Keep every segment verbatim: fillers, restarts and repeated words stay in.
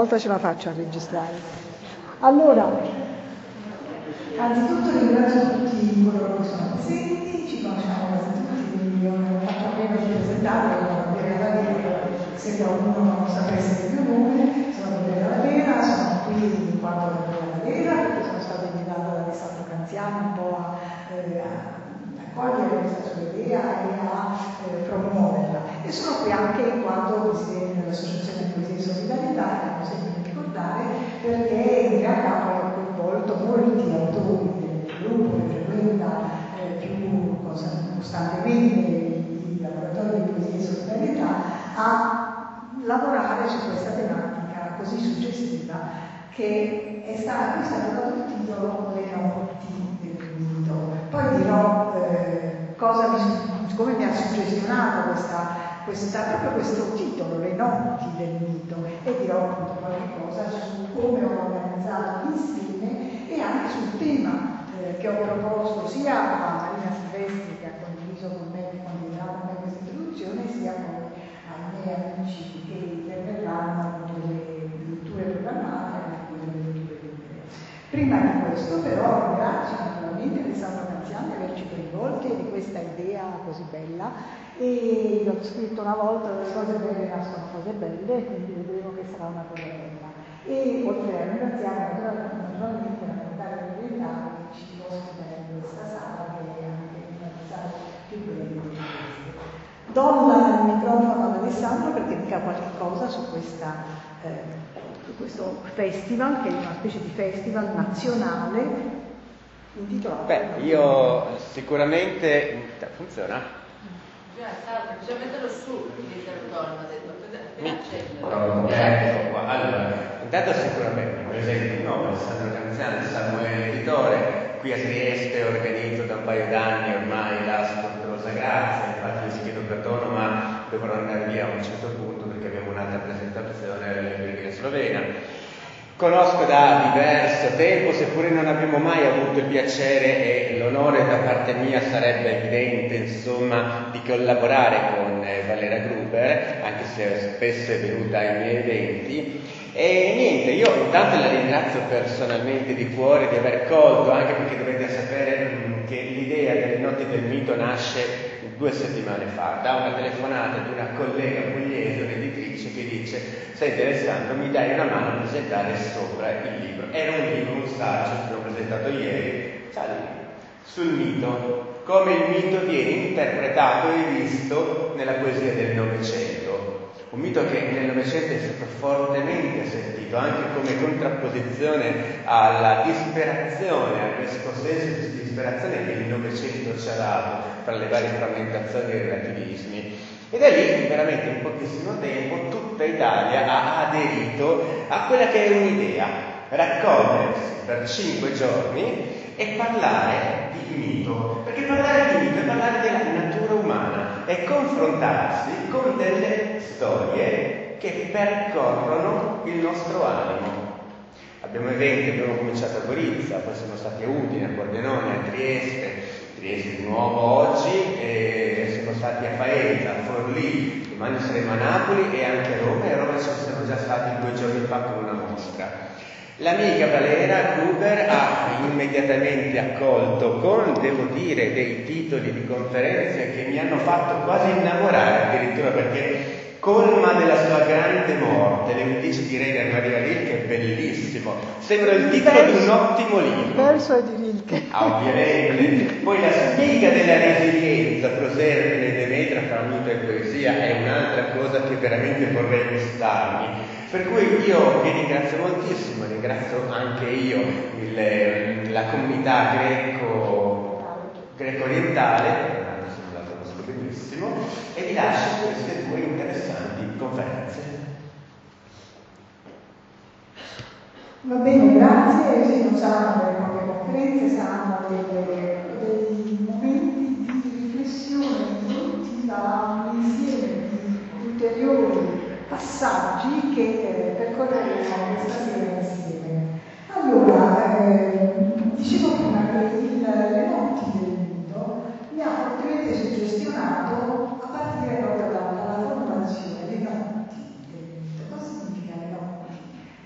volta ce la faccio a registrare. Allora, anzitutto ringrazio tutti coloro che sono presenti, ci conosciamo quasi tutti, quindi io non ho fatto a meno di presentare, non bene da dire, se qualcuno non sapesse il mio nome, sono Gabriella Lavera, sono qui in quanto Gabriella Lavera, perché sono stata invitata da Alessandro Canziani un po' a, eh, a cogliere questa sua idea e a eh, promuoverla. E sono qui anche in quanto presidente dell'Associazione Poesia e Solidarietà, che devo sempre ricordare, perché in realtà poi ho coinvolto molti autori del gruppo che frequenta eh, più costantemente i laboratori di poesia e solidarietà a lavorare su questa tematica così suggestiva che è stata, qui è stato dato il titolo Le notti del mito. Poi dirò eh, cosa mi, come mi ha suggestionato questa, questa, proprio questo titolo, Le notti del mito, e dirò appunto qualche cosa su come ho organizzato l'insieme e anche sul tema eh, che ho proposto sia a Marina Silvestri, che ha condiviso con me, che condividerà con me questa introduzione, sia con ai miei amici che interverranno con le letture programmate e con le letture libere. Prima di questo però ringrazio naturalmente Alessandro Canziani di averci coinvolti e di questa idea così bella, e io ho scritto una volta le cose belle nascono cose belle, quindi vedremo che sarà una cosa bella. E oltre a ringraziare naturalmente la Montaria Orientale che ci ospita in questa sala, che è anche una delle sale più belle di queste. Do il microfono ad Alessandro perché dica qualche cosa su, questa, eh, su questo festival, che è una specie di festival nazionale intitolato... Beh, io sicuramente... funziona? Già, salve, bisogna metterlo su l'interrotore, mi ha detto, appena accendere. Ecco qua, allora, intanto sicuramente, per esempio, il nome Alessandro Canziani, Samuele Editore, qui a Trieste organizzo da un paio d'anni ormai la Sportosa Grazia, infatti vi chiedo perdono, ma dovrò andare via a un certo punto perché abbiamo un'altra presentazione alla libreria slovena. Conosco da diverso tempo, seppure non abbiamo mai avuto il piacere e l'onore da parte mia sarebbe evidente, insomma, di collaborare con eh, Valera Gruber, anche se spesso è venuta ai miei eventi. E niente, io intanto la ringrazio personalmente di cuore di aver colto, anche perché dovete sapere mh, che l'idea delle notti del mito nasce due settimane fa, da una telefonata di una collega pugliese, un'editrice, che dice: senti Alessandro, mi dai una mano a presentare sopra il libro. Era un libro, un saggio che ho presentato ieri, sul mito, come il mito viene interpretato e visto nella poesia del Novecento. Un mito che nel Novecento è stato fortemente sentito, anche come contrapposizione alla disperazione, a questo senso di disperazione che il Novecento ci ha dato fra le varie frammentazioni e relativismi. E da lì, veramente in pochissimo tempo, tutta Italia ha aderito a quella che è un'idea: raccogliersi per cinque giorni e parlare di mito, perché parlare di mito è parlare della natura umana, è confrontarsi con delle storie che percorrono il nostro animo. Abbiamo eventi, abbiamo cominciato a Gorizia, poi siamo stati a Udine, a Pordenone, a Trieste, Trieste di nuovo oggi, e siamo stati a Faenza, a Forlì, domani saremo a Napoli e anche a Roma, e a Roma ci siamo già stati due giorni fa con una mostra. L'amica Valera Gruber ha immediatamente accolto con, devo dire, dei titoli di conferenze che mi hanno fatto quasi innamorare, addirittura, perché colma della sua grande morte, le undici di Reina Maria Rilke, è bellissimo, sembra il titolo di un ottimo libro. Il verso è di Rilke. Ah, ovviamente. Poi la spiga della resilienza, Proserpine e Demetra fra mito e poesia, è un'altra cosa che veramente vorrei gustarmi. Per cui io vi ringrazio moltissimo, ringrazio anche io il, la comunità greco, greco-orientale, la conosco benissimo, e vi lascio queste due interessanti conferenze. Va bene, grazie. Sì, non saranno delle proprie conferenze, saranno delle, dei momenti di riflessione introduttiva a un insieme di ulteriori passaggi che eh, percorreremo questa sera insieme. Allora, eh, dicevo prima che il, le notti del mito mi ha fortemente suggestionato a partire proprio dalla, dalla formulazione dei notti del mito. Cosa significa le notti?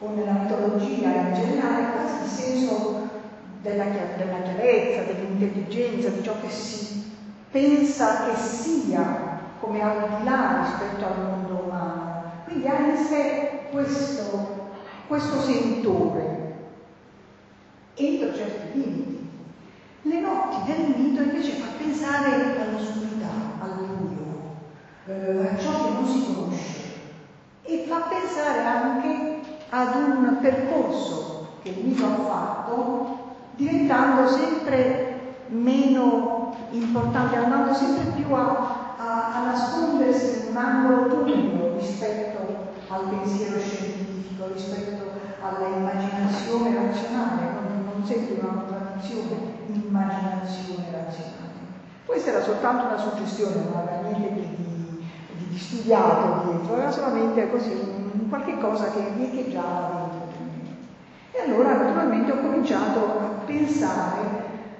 o nella mitologia in generale, quasi il senso della, della chiarezza, dell'intelligenza, di ciò che si pensa che sia come al di là rispetto al mondo umano. Quindi ha in sé questo, questo sentore, entro certi limiti. Le notti del mito invece fa pensare all'oscurità, al buio, eh, a ciò che non si conosce, e fa pensare anche ad un percorso che il mito ha fatto, diventando sempre meno importante, andando sempre più a, a, a nascondersi in un angolo turbio rispetto al pensiero scientifico, rispetto alla immaginazione razionale, non, non sempre una contraddizione, immaginazione razionale. Questa era soltanto una suggestione, non aveva niente di, di, di studiato dietro, era solamente così un, qualche cosa che mi echeggiava dentro di me. E allora naturalmente ho cominciato a pensare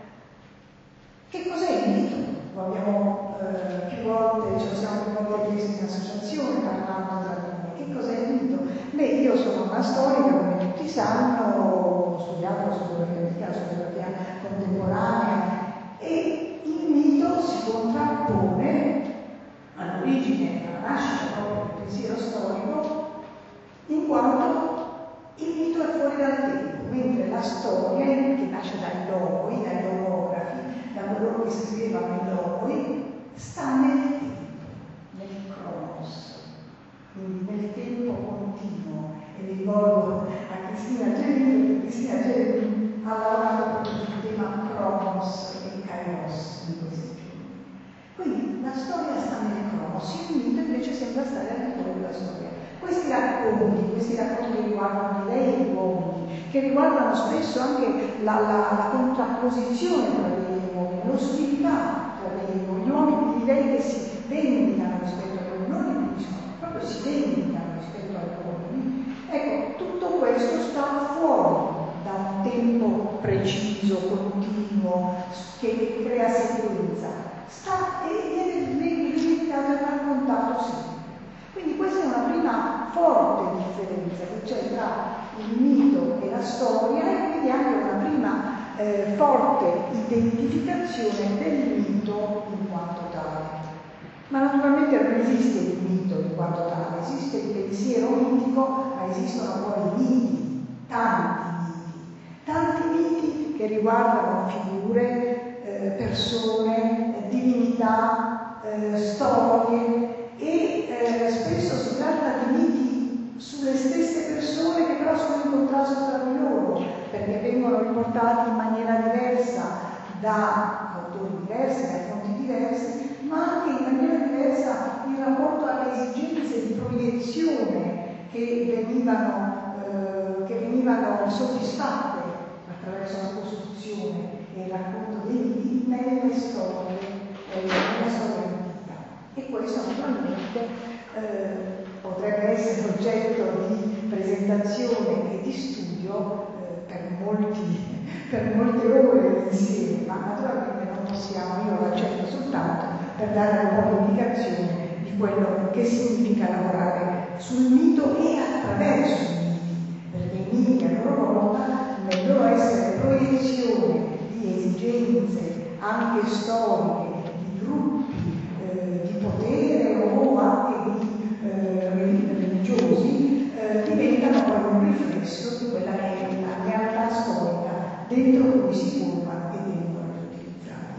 che cos'è il mito. Lo abbiamo eh, più volte, ce lo siamo più volte chiesti in associazione parlando tra noi. Che cos'è il mito? Beh, io sono una storica, come tutti sanno, ho studiato la sociologia antica, la sociologia contemporanea, e il mito si contrappone all'origine, alla nascita proprio del pensiero storico, in quanto il mito è fuori dal tempo, mentre la storia, che nasce dai logoi, dai logografi, da coloro che scrivevano i logoi, sta nel tempo, nel cronos, quindi nel tempo continuo. E mi rivolgo a Cristina Gelini, perché Cristina Gelini ha lavorato proprio sul tema cronos e kairos in questi giorni. Quindi la storia sta nel cronos, il mito invece sembra stare al cuore della storia. Questi racconti, questi racconti riguardano lei e gli uomini, che riguardano spesso anche la, la, la contrapposizione tra lei e gli uomini, l'ostilità tra lei e gli uomini, di lei che si vendicano rispetto a loro, non impediscono, proprio si vendicano rispetto agli uomini. Ecco, tutto questo sta fuori da un tempo preciso, continuo, che crea sequenza, sta e viene rivisitato e raccontato sempre. Quindi questa è una prima forte differenza che c'è tra il mito e la storia, e quindi anche una prima eh, forte identificazione del mito in quanto tale. Ma naturalmente non esiste il mito in quanto tale, esiste il pensiero mitico, ma esistono poi i miti, tanti miti, tanti miti che riguardano figure, eh, persone, eh, divinità, eh, storie, e eh, spesso si tratta di miti sulle stesse persone che però sono in contrasto tra di loro, perché vengono riportati in maniera diversa da autori diversi, da fonti diverse, ma anche in maniera diversa in rapporto alle esigenze di proiezione che venivano, eh, che venivano soddisfatte attraverso la costruzione e il racconto dei miti nelle storie, eh, nella storia antica. E questo naturalmente eh, potrebbe essere oggetto di presentazione e di studio eh, per, molti, per molte ore insieme, ma naturalmente non possiamo, io lo accetto soltanto per dare un po' di indicazione di quello che significa lavorare sul mito e attraverso i miti, perché i miti a loro volta, nel loro essere proiezione di esigenze anche storiche, di gruppi, eh, di potere o anche di eh, religiosi, eh, diventano poi un riflesso di quella che è la realtà storica dentro cui si formano e vengono utilizzati.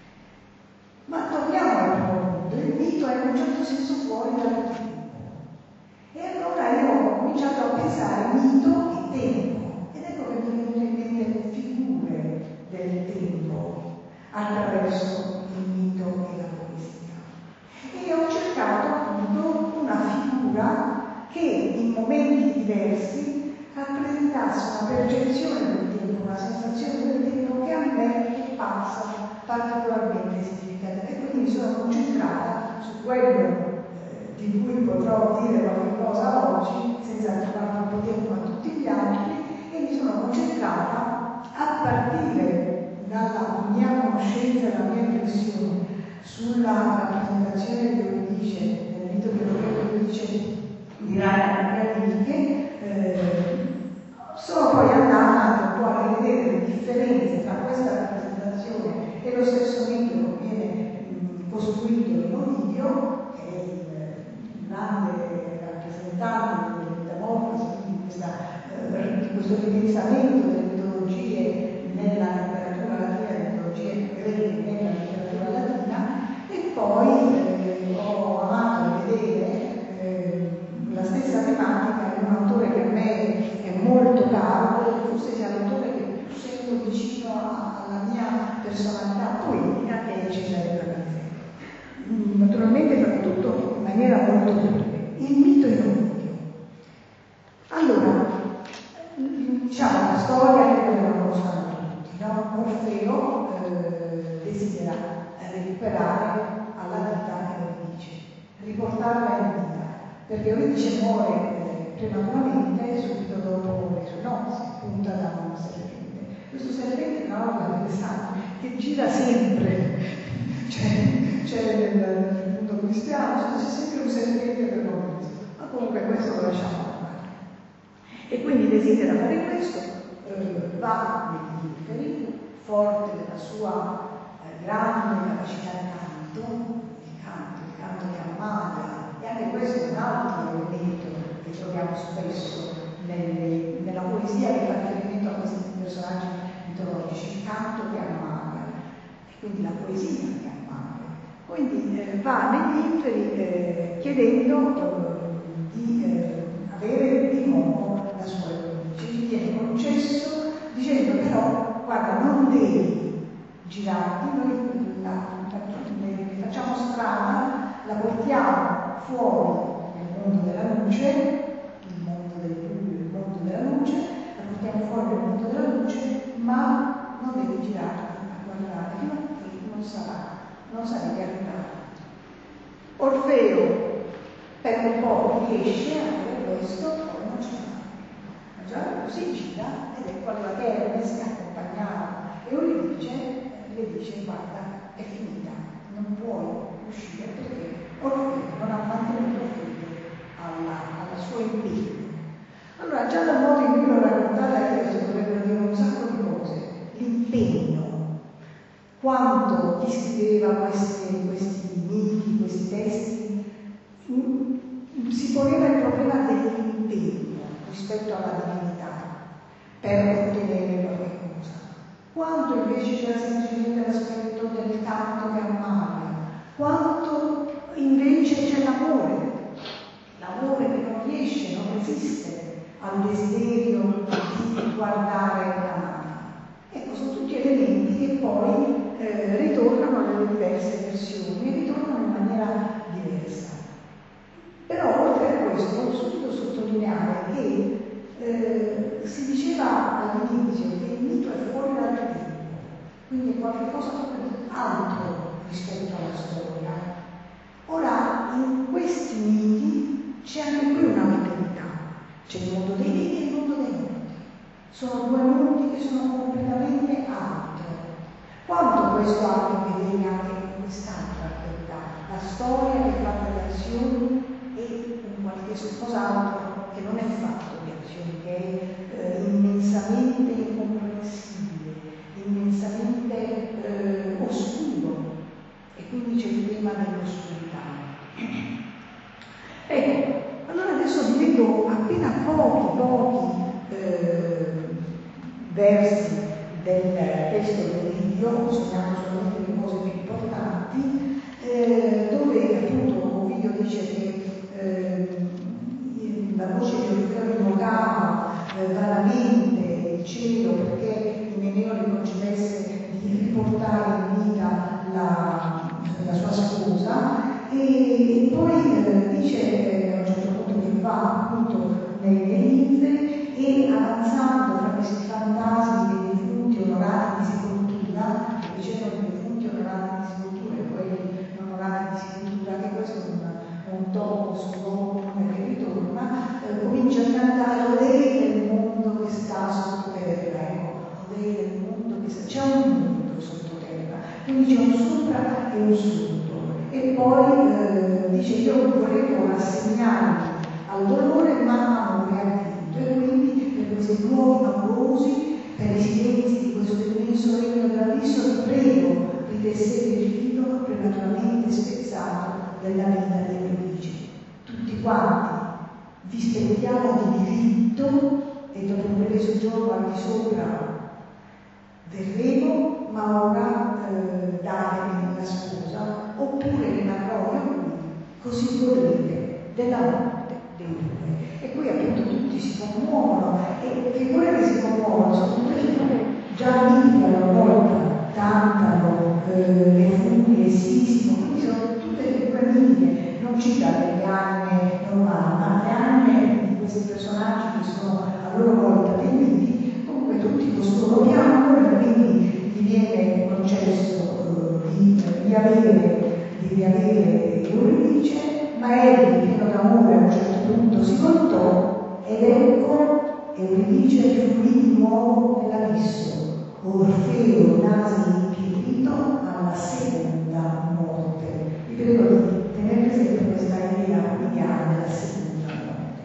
Ma torniamo al primo punto, il mito è in un certo senso fuori dal tempo. E allora io ho cominciato a pensare mito e tempo, ed ecco che mi vengono in mente le figure del tempo attraverso il mito e la poesia. E ho cercato appunto una figura che in momenti diversi rappresentasse una percezione del tempo, una sensazione del tempo che a me è parsa particolarmente significativa. E quindi mi sono concentrata su quello eh, di cui potrò dire qualche cosa oggi, senza trovare troppo tempo a tutti gli altri, e mi sono concentrata a partire dalla mia conoscenza e dalla mia impressione sulla rappresentazione di Euridice, nel mito di Euridice di Rana Grandiche, eh, idolo in Ovidio, che è il grande rappresentante delle metamorfosi, di, questa, eh, di questo ripensamento delle mitologie nella letteratura latina, delle mitologie greche nella letteratura latina, e poi eh, ho amato vedere eh, la stessa tematica in un autore che a me è molto caro, forse sia l'autore che più sento vicino alla mia personalità poetica, che è Cesare Pavese. Naturalmente fa tutto in maniera molto breve. Il mito in Ovidio. Allora, diciamo la storia che la conosciamo tutti, no? Orfeo eh, desidera recuperare alla vita Euridice, riportarla in vita, perché Euridice muore eh, prematuramente subito dopo le sue nozze, punta da un serpente. Questo serpente, tra l'altro, è interessante, che gira sempre, cioè, c'è nel, nel mondo cristiano, c'è sempre un serpente per l'uomo, ma comunque questo lo lasciamo fare. E quindi desidera fare questo, eh, va negli inferi, forte della sua eh, grande capacità di canto, il canto, il canto che ammalia, e anche questo è un altro elemento che troviamo spesso nelle, nella poesia che fa riferimento a questi personaggi mitologici, il canto che ammalia, e quindi la poesia che ammalia. Quindi eh, va negli inferi eh, chiedendo eh, di eh, avere di nuovo la sua Euridice, gli viene concesso dicendo però guarda non devi girarti, noi la, la, ne facciamo strada, la portiamo fuori nel mondo della luce, il mondo del buio, il mondo della luce, la portiamo fuori nel mondo della luce, ma non devi girarti a guardare fino a che non sarà, non sarai arrivato. Orfeo per un po' riesce a fare questo, poi non ce la fa. Ma già così gira, ed è quando la Hermes che accompagnava Euridice le dice guarda è finita, non puoi uscire perché Orfeo non ha mantenuto fede alla, alla sua impegno. Allora già dal modo in cui l'ho raccontata io si dovrebbero dire un sacco di cose. L'impegno, quanto chi scriveva questi, questi miti, questi testi, si poneva il problema dell'impegno rispetto alla divinità per ottenere qualche cosa. Quanto invece c'era semplicemente l'aspetto del canto che ammalia, quanto invece c'è l'amore, l'amore che non riesce, non resiste al desiderio di guardare la macchina. Ecco, sono tutti elementi che poi eh, ritornano nelle diverse versioni e ritornano in maniera diversa. Però oltre a questo voglio subito sottolineare che eh, si diceva all'inizio che il mito è fuori dal tempo, quindi è qualcosa di altro rispetto alla storia. Ora, in questi miti c'è anche qui un'alterità, c'è il mondo dei vivi e il mondo dei morti. Sono due mondi che sono completamente altri. Quanto questo ha a che vedere anche con quest'altra alterità, la storia che fa delle azioni e un qualche cos'altro che non è fatto di azioni, che è eh, immensamente incomprensibile, immensamente eh, oscuro, e quindi c'è il tema dell'oscurità. Ecco, allora adesso vi leggo appena pochi, pochi eh, versi del testo dell'Ovidio, segnando solamente le cose più importanti, eh, dove appunto Ovidio dice che eh, la voce di Orfeo invocava eh, vanamente il cielo perché Imeneo gli concedesse di riportare in vita la, la sua sposa, e, e poi eh, dice eh, a un certo punto che va appunto nelle inferi e avanzando fra questi fantasmi dei defunti onorati di sepoltura, che dicevano i defunti onorati di sepoltura e quelli non onorati di sepoltura, che questo è un, un tono suo che ritorna, eh, comincia a cantare "Odei del mondo che sta sottoterra", ecco, "Odei del mondo che sta", c'è un mondo sottoterra, quindi c'è un sopra e un sotto. E poi eh, dice io volevo rassegnarmi al dolore ma amore ha vinto, e quindi per questi nuovi amorosi, per i silenzi di questo immenso regno dell'abisso, vi prego, ritessete il filo prematuramente spezzato interessato della vita dell'Euridice. Tutti quanti vi stentiamo di diritto e dopo un breve soggiorno al di sopra verremo, ma ora eh, datemi la sposa, oppure rimarrò io qui, così godrete della morte dei due. E qui appunto tutti si commuovono, e figure che si commuovono sono tutte figure già mitiche alla volta, Tantalo, eh, le furie, Sisifo, quindi sono tutte figure mitiche, non cita delle anime normali, ma le anime di questi personaggi che sono a loro volta dei miti. Comunque tutti costoro piangono e quindi gli viene concesso eh, di riavere, di riavere Euridice, ma egli, pieno d'amore, a un certo punto si voltò ed ecco Euridice fluì di nuovo nell'abisso. Orfeo rimase impietrito alla seconda morte. Vi prego di tenere presente questa idea mediana della seconda morte.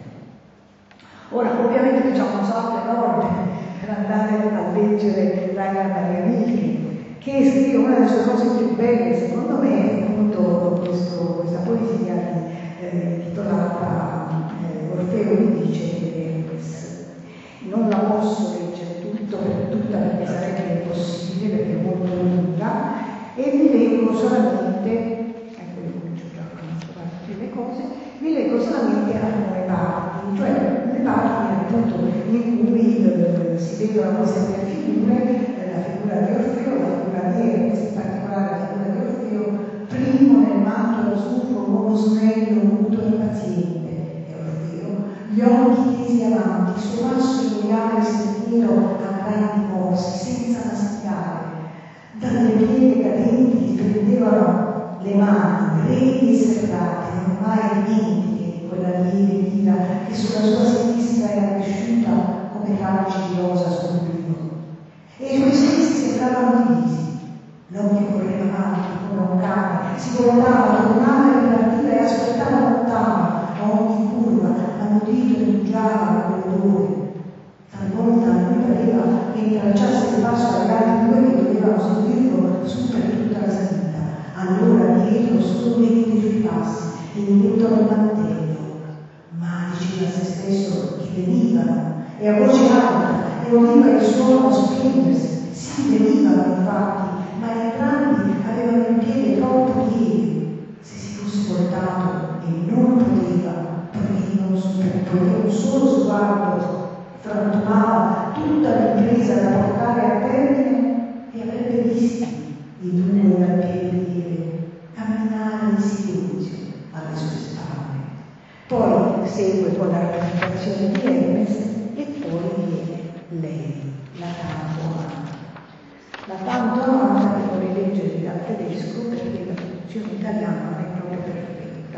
Ora, ovviamente diciamo un salto enorme per andare a leggere Rainer Maria Rilke, che scrive una delle sue cose più belle, secondo me, appunto questo, questa poesia eh, titolata eh, Orfeo Euridice e Eris. Non la posso leggere tutto per tutta perché sarebbe impossibile, perché è molto lunga, e vi leggo solamente, ecco io comincio già a trovare le cose, vi leggo solamente alcune parti, cioè le parti appunto in cui eh, si vedono queste tre figure, eh, la figura di Orfeo, la figura di Eris, in particolare la figura di Orfeo, primo nel manto azzurro, uomo snello, muto e impaziente, è Orfeo, gli occhi tesi avanti, il suo passo illuminava il sentiero a grandi corsi, senza masticare. Dalle pieghe cadenti gli prendevano le mani, grevi e serrate, ormai dimentiche di quella lieve vita che sulla sua sinistra era cresciuta come raggi di rosa sul vivo. E i suoi sensi sembravano divisi. L'occhio correva avanti come un cane, si voltava, tornava e partiva e aspettava lontano a ogni curva, l'udito rifugiava quell'odore. Talvolta a lui pareva che intralciasse il passo agli altri due che dovevano seguirlo su per tutta la salita. Allora dietro solo venti sui passi e il vento del mantello. Ma diceva a se stesso che venivano, e a voce alta, e udiva il suono splendersi. Sì, venivano infatti, ma entrambi avevano il piede troppo lieve. Se si fosse voltato e non poteva, perché non poiché un solo sguardo frantumava tutta l'impresa da portare a termine, e avrebbe visti i due dal piede lieve camminare in silenzio alle sue spalle. Poi segue con la rappresentazione di Hermes e poi viene lei, la tanto amata. La tanto amata che vorrei leggere dal tedesco perché la traduzione italiana non è proprio perfetta.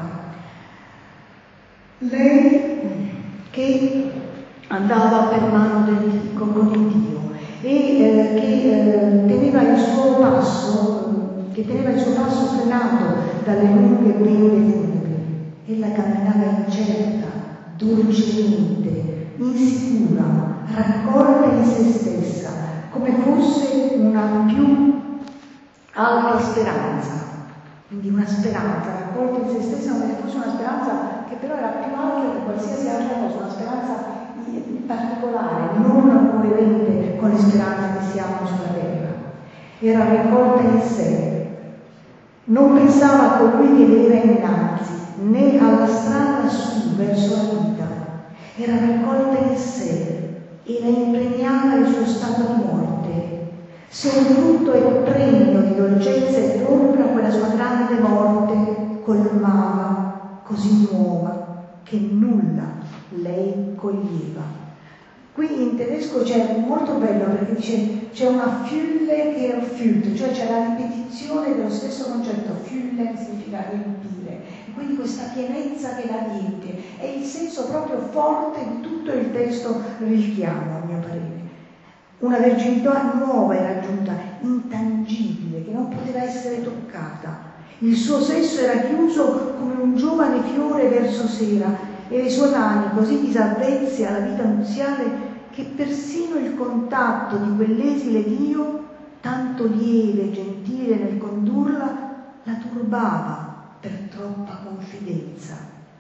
Lei che andava per mano del, con, con il Dio e eh, che eh, teneva il suo passo, che teneva il suo passo frenato dalle lunghe guide funebri. Ella camminava incerta, dolcemente, insicura, raccolta in se stessa, come fosse una più alta speranza. Quindi una speranza raccolta in se stessa come se fosse una speranza che però era più alta di qualsiasi altra cosa, una speranza in particolare, non coerente con le speranze che si hanno sulla terra. Era raccolta in sé, non pensava a colui che veniva innanzi, né alla strada lassù verso la vita. Era raccolta in sé e la impregnava il suo stato di morte. Se un frutto è pregno di dolcezza e propria, quella sua grande morte colmava, così nuova che nulla lei coglieva. Qui in tedesco c'è molto bello perché dice c'è una Fülle che erfüllt, cioè c'è la ripetizione dello stesso concetto. Fülle significa riempire, e quindi questa pienezza che la riempie è il senso proprio forte di tutto il testo rilchiano, a mio parere. Una verginità nuova era raggiunta, intangibile, che non poteva essere toccata. Il suo sesso era chiuso come un giovane fiore verso sera e le sue mani così disavvezze alla vita nuziale che persino il contatto di quell'esile Dio, tanto lieve e gentile nel condurla, la turbava per troppa confidenza.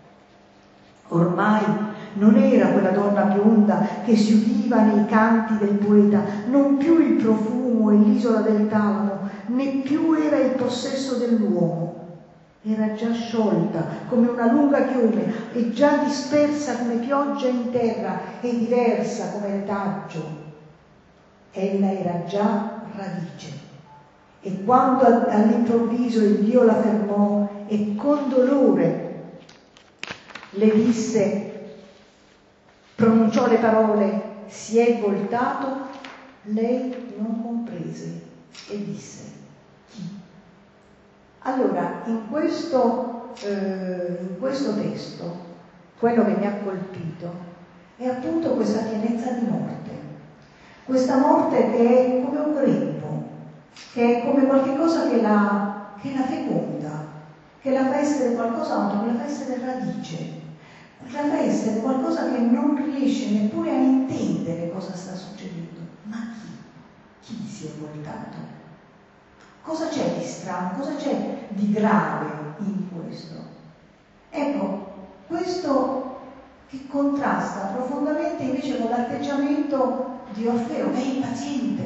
Ormai non era quella donna bionda che si udiva nei canti del poeta, non più il profumo e l'isola del talamo, né più era il possesso dell'uomo. Era già sciolta come una lunga chiome e già dispersa come pioggia in terra e diversa come retaggio. Ella era già radice. E quando all'improvviso il Dio la fermò e con dolore le disse, pronunciò le parole, si è voltato, lei non comprese e disse, chi? Allora, in questo, eh, in questo testo, quello che mi ha colpito è appunto questa pienezza di morte, questa morte che è come un grembo, che è come qualcosa che la, che la feconda, che la fa essere qualcos'altro, che la fa essere radice, la fa essere qualcosa che non riesce neppure a intendere cosa sta succedendo. Ma chi? Chi si è voltato? Cosa c'è di strano? Cosa c'è di grave in questo? Ecco, questo che contrasta profondamente invece con l'atteggiamento di Orfeo, che è impaziente,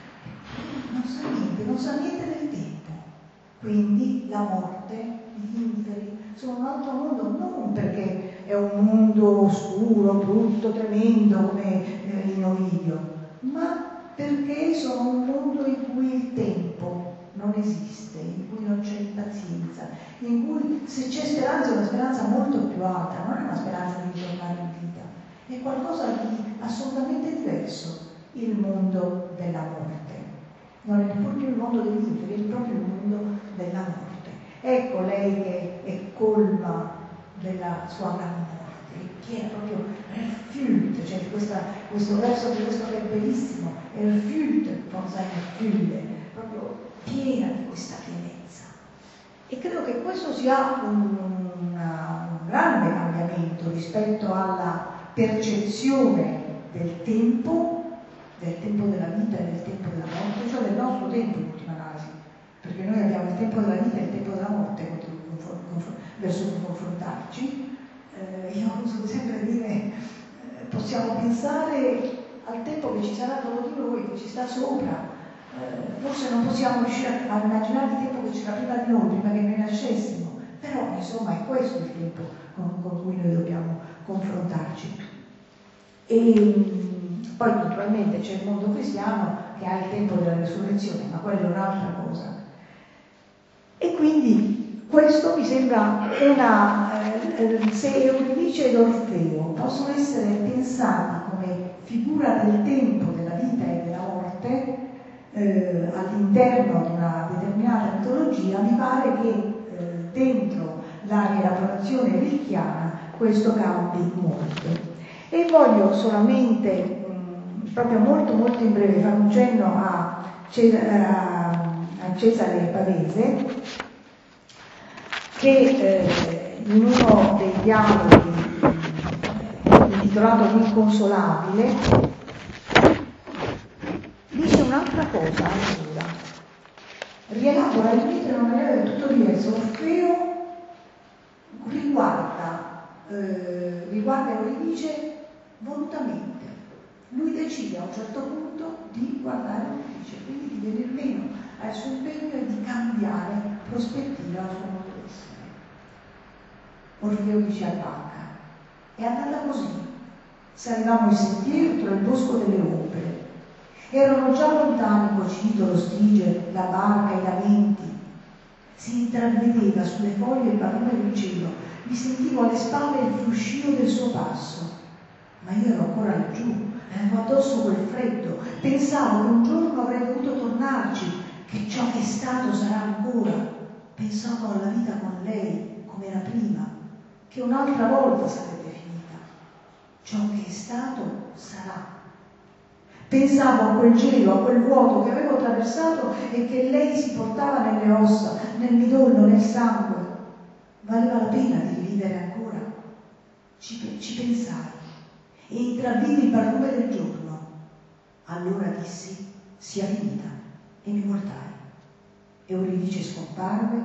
non sa niente, non sa niente del tempo. Quindi la morte, gli inferi, sono un altro mondo, non perché è un mondo oscuro, brutto, tremendo come eh, in Ovidio, ma perché sono un mondo in cui il tempo non esiste, in cui non c'è impazienza, in cui se c'è speranza è una speranza molto più alta, non è una speranza di tornare in vita, è qualcosa di assolutamente diverso, il mondo della morte. Non è neppure più il mondo degli inferi, è proprio il mondo della morte. Ecco lei che è colma della sua gran morte, è piena proprio erfüllt, cioè questa, questo verso di questo che è bellissimo, erfüllt von seiner Fülle, proprio piena di questa pienezza. E credo che questo sia un, una, un grande cambiamento rispetto alla percezione del tempo, del tempo della vita e del tempo della morte, cioè del nostro tempo in ultima analisi, perché noi abbiamo il tempo della vita e il tempo della morte verso cui confrontarci. Eh, io uso sempre dire, eh, possiamo pensare al tempo che ci sarà dopo di noi, che ci sta sopra. Eh, forse non possiamo riuscire a immaginare il tempo che c'era prima di noi, prima che noi nascessimo, però insomma è questo il tempo con, con cui noi dobbiamo confrontarci. E poi naturalmente c'è il mondo cristiano che ha il tempo della risurrezione, ma quella è un'altra cosa. E quindi questo mi sembra una, eh, se Euridice ed Orfeo possono essere pensati come figura del tempo, della vita e della morte, Eh, all'interno di una determinata mitologia, mi pare che eh, dentro la rielaborazione rilchiana questo cambi molto. E voglio solamente, mh, proprio molto molto in breve, fare un cenno a, a, a Cesare Pavese, che eh, in uno dei dialoghi eh, intitolato L'inconsolabile dice un'altra cosa ancora, rielabora il mito in una maniera del tutto diversa. Orfeo riguarda, eh, riguarda Euridice volutamente, lui decide a un certo punto di guardare Euridice, quindi di venir meno al suo impegno e di cambiare prospettiva al suo modo di essere. Orfeo dice a Bacca, è andata così, se arrivavamo in sentiero tra il bosco delle opere. Erano già lontani Cocito, lo Stige, la barca, i lamenti. Si intravedeva sulle foglie il barlume del cielo, mi sentivo alle spalle il fruscio del suo passo. Ma io ero ancora laggiù, avevo addosso quel freddo, pensavo che un giorno avrei dovuto tornarci, che ciò che è stato sarà ancora. Pensavo alla vita con lei, come era prima, che un'altra volta sarebbe finita. Ciò che è stato sarà. Pensavo a quel gelo, a quel vuoto che avevo attraversato e che lei si portava nelle ossa, nel midollo, nel sangue. Valeva la pena di rivivere ancora? Ci, ci pensai e intravidi il barlume del giorno. Allora dissi, sia finita, e mi voltai. Euridice scomparve,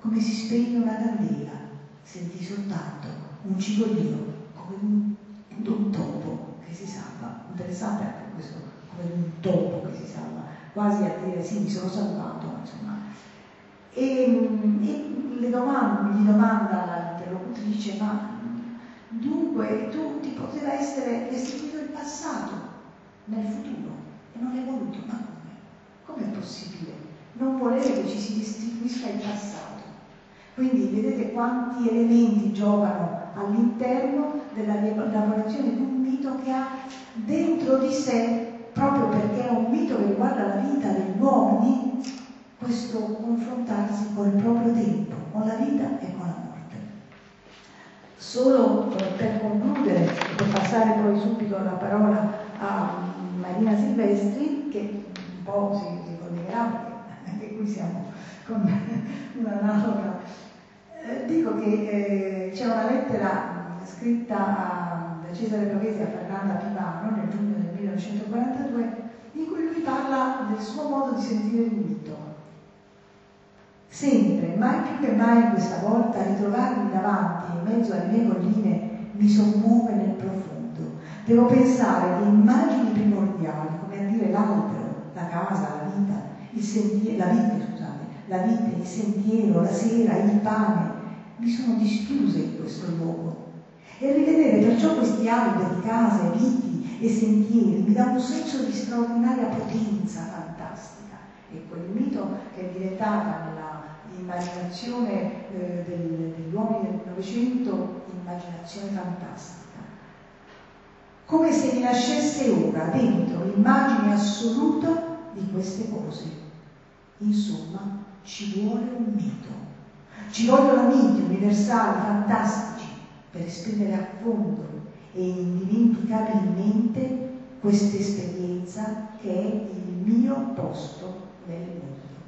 come si spegne una candela, sentì soltanto un cigolino, come un, un topo che si salva. Interessante anche questo, come un topo che si salva, quasi a dire sì, mi sono salvato, insomma. E, e le domande, gli domanda l'interlocutrice, ma dunque tu ti poteva essere restituito il passato nel futuro e non l'hai voluto, ma come? Com'è possibile non volere che ci si restituisca il passato? Quindi vedete quanti elementi giocano all'interno della elaborazione di un mito che ha dentro di sé, proprio perché è un mito che riguarda la vita degli uomini, questo confrontarsi col proprio tempo, con la vita e con la morte. Solo per concludere, per passare poi subito la parola a Marina Silvestri, che un po' si, si collegherà, perché anche qui siamo con un'analoga. Eh, dico che eh, c'è una lettera mh, scritta a, da Cesare Pavesi a Fernanda Pivano nel giugno del millenovecentoquarantadue, in cui lui parla del suo modo di sentire il mito. Sempre, mai più che mai questa volta, ritrovarmi davanti in mezzo alle mie colline mi sommuove nel profondo. Devo pensare alle immagini primordiali, come a dire l'albero, la casa, la vita, il sentiero, la vite, scusate, la vite, il sentiero, la sera, il pane, mi sono dischiuse in questo luogo. E rivedere perciò questi alberi, case, viti e sentieri mi dà un senso di straordinaria potenza fantastica. E quel mito che è diventata nella immaginazione eh, del, degli uomini del Novecento, immaginazione fantastica. Come se mi nascesse ora dentro l'immagine assoluta di queste cose. Insomma, ci vuole un mito. Ci vogliono miti universali, fantastici, per esprimere a fondo e indimenticabilmente questa esperienza che è il mio posto nel mondo.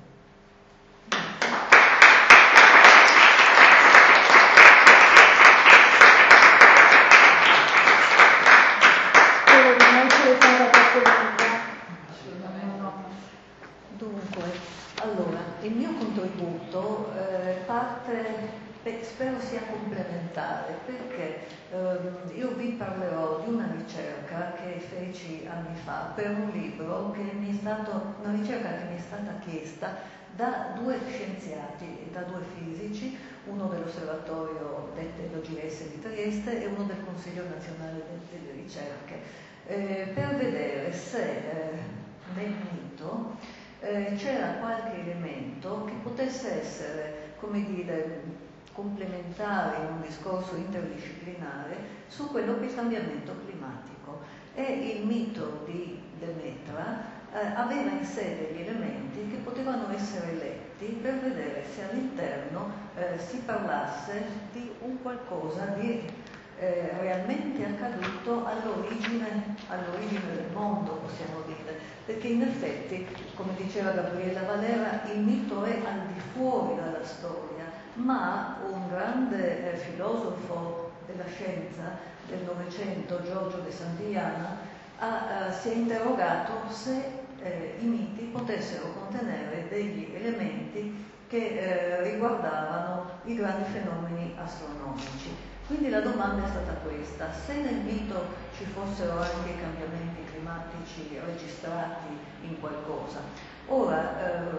Dunque, allora, il mio contributo eh, parte, beh, spero sia complementare, perché eh, io vi parlerò di una ricerca che feci anni fa per un libro che mi è stato, una ricerca che mi è stata chiesta da due scienziati, da due fisici, uno dell'Osservatorio dello G R S di Trieste e uno del Consiglio Nazionale delle Ricerche, eh, per vedere se eh, nel mito Eh, c'era qualche elemento che potesse essere, come dire, complementare in un discorso interdisciplinare su quello che è il cambiamento climatico. E il mito di Demetra eh, aveva in sé degli elementi che potevano essere letti per vedere se all'interno eh, si parlasse di un qualcosa di Eh, realmente accaduto all'origine, all'origine del mondo, possiamo dire, perché in effetti, come diceva Gabriella Valera, il mito è al di fuori dalla storia, ma un grande eh, filosofo della scienza del Novecento, Giorgio de Santillana, ha, eh, si è interrogato se eh, i miti potessero contenere degli elementi che eh, riguardavano i grandi fenomeni astronomici. Quindi la domanda è stata questa: se nel mito ci fossero anche i cambiamenti climatici registrati in qualcosa. Ora, ehm,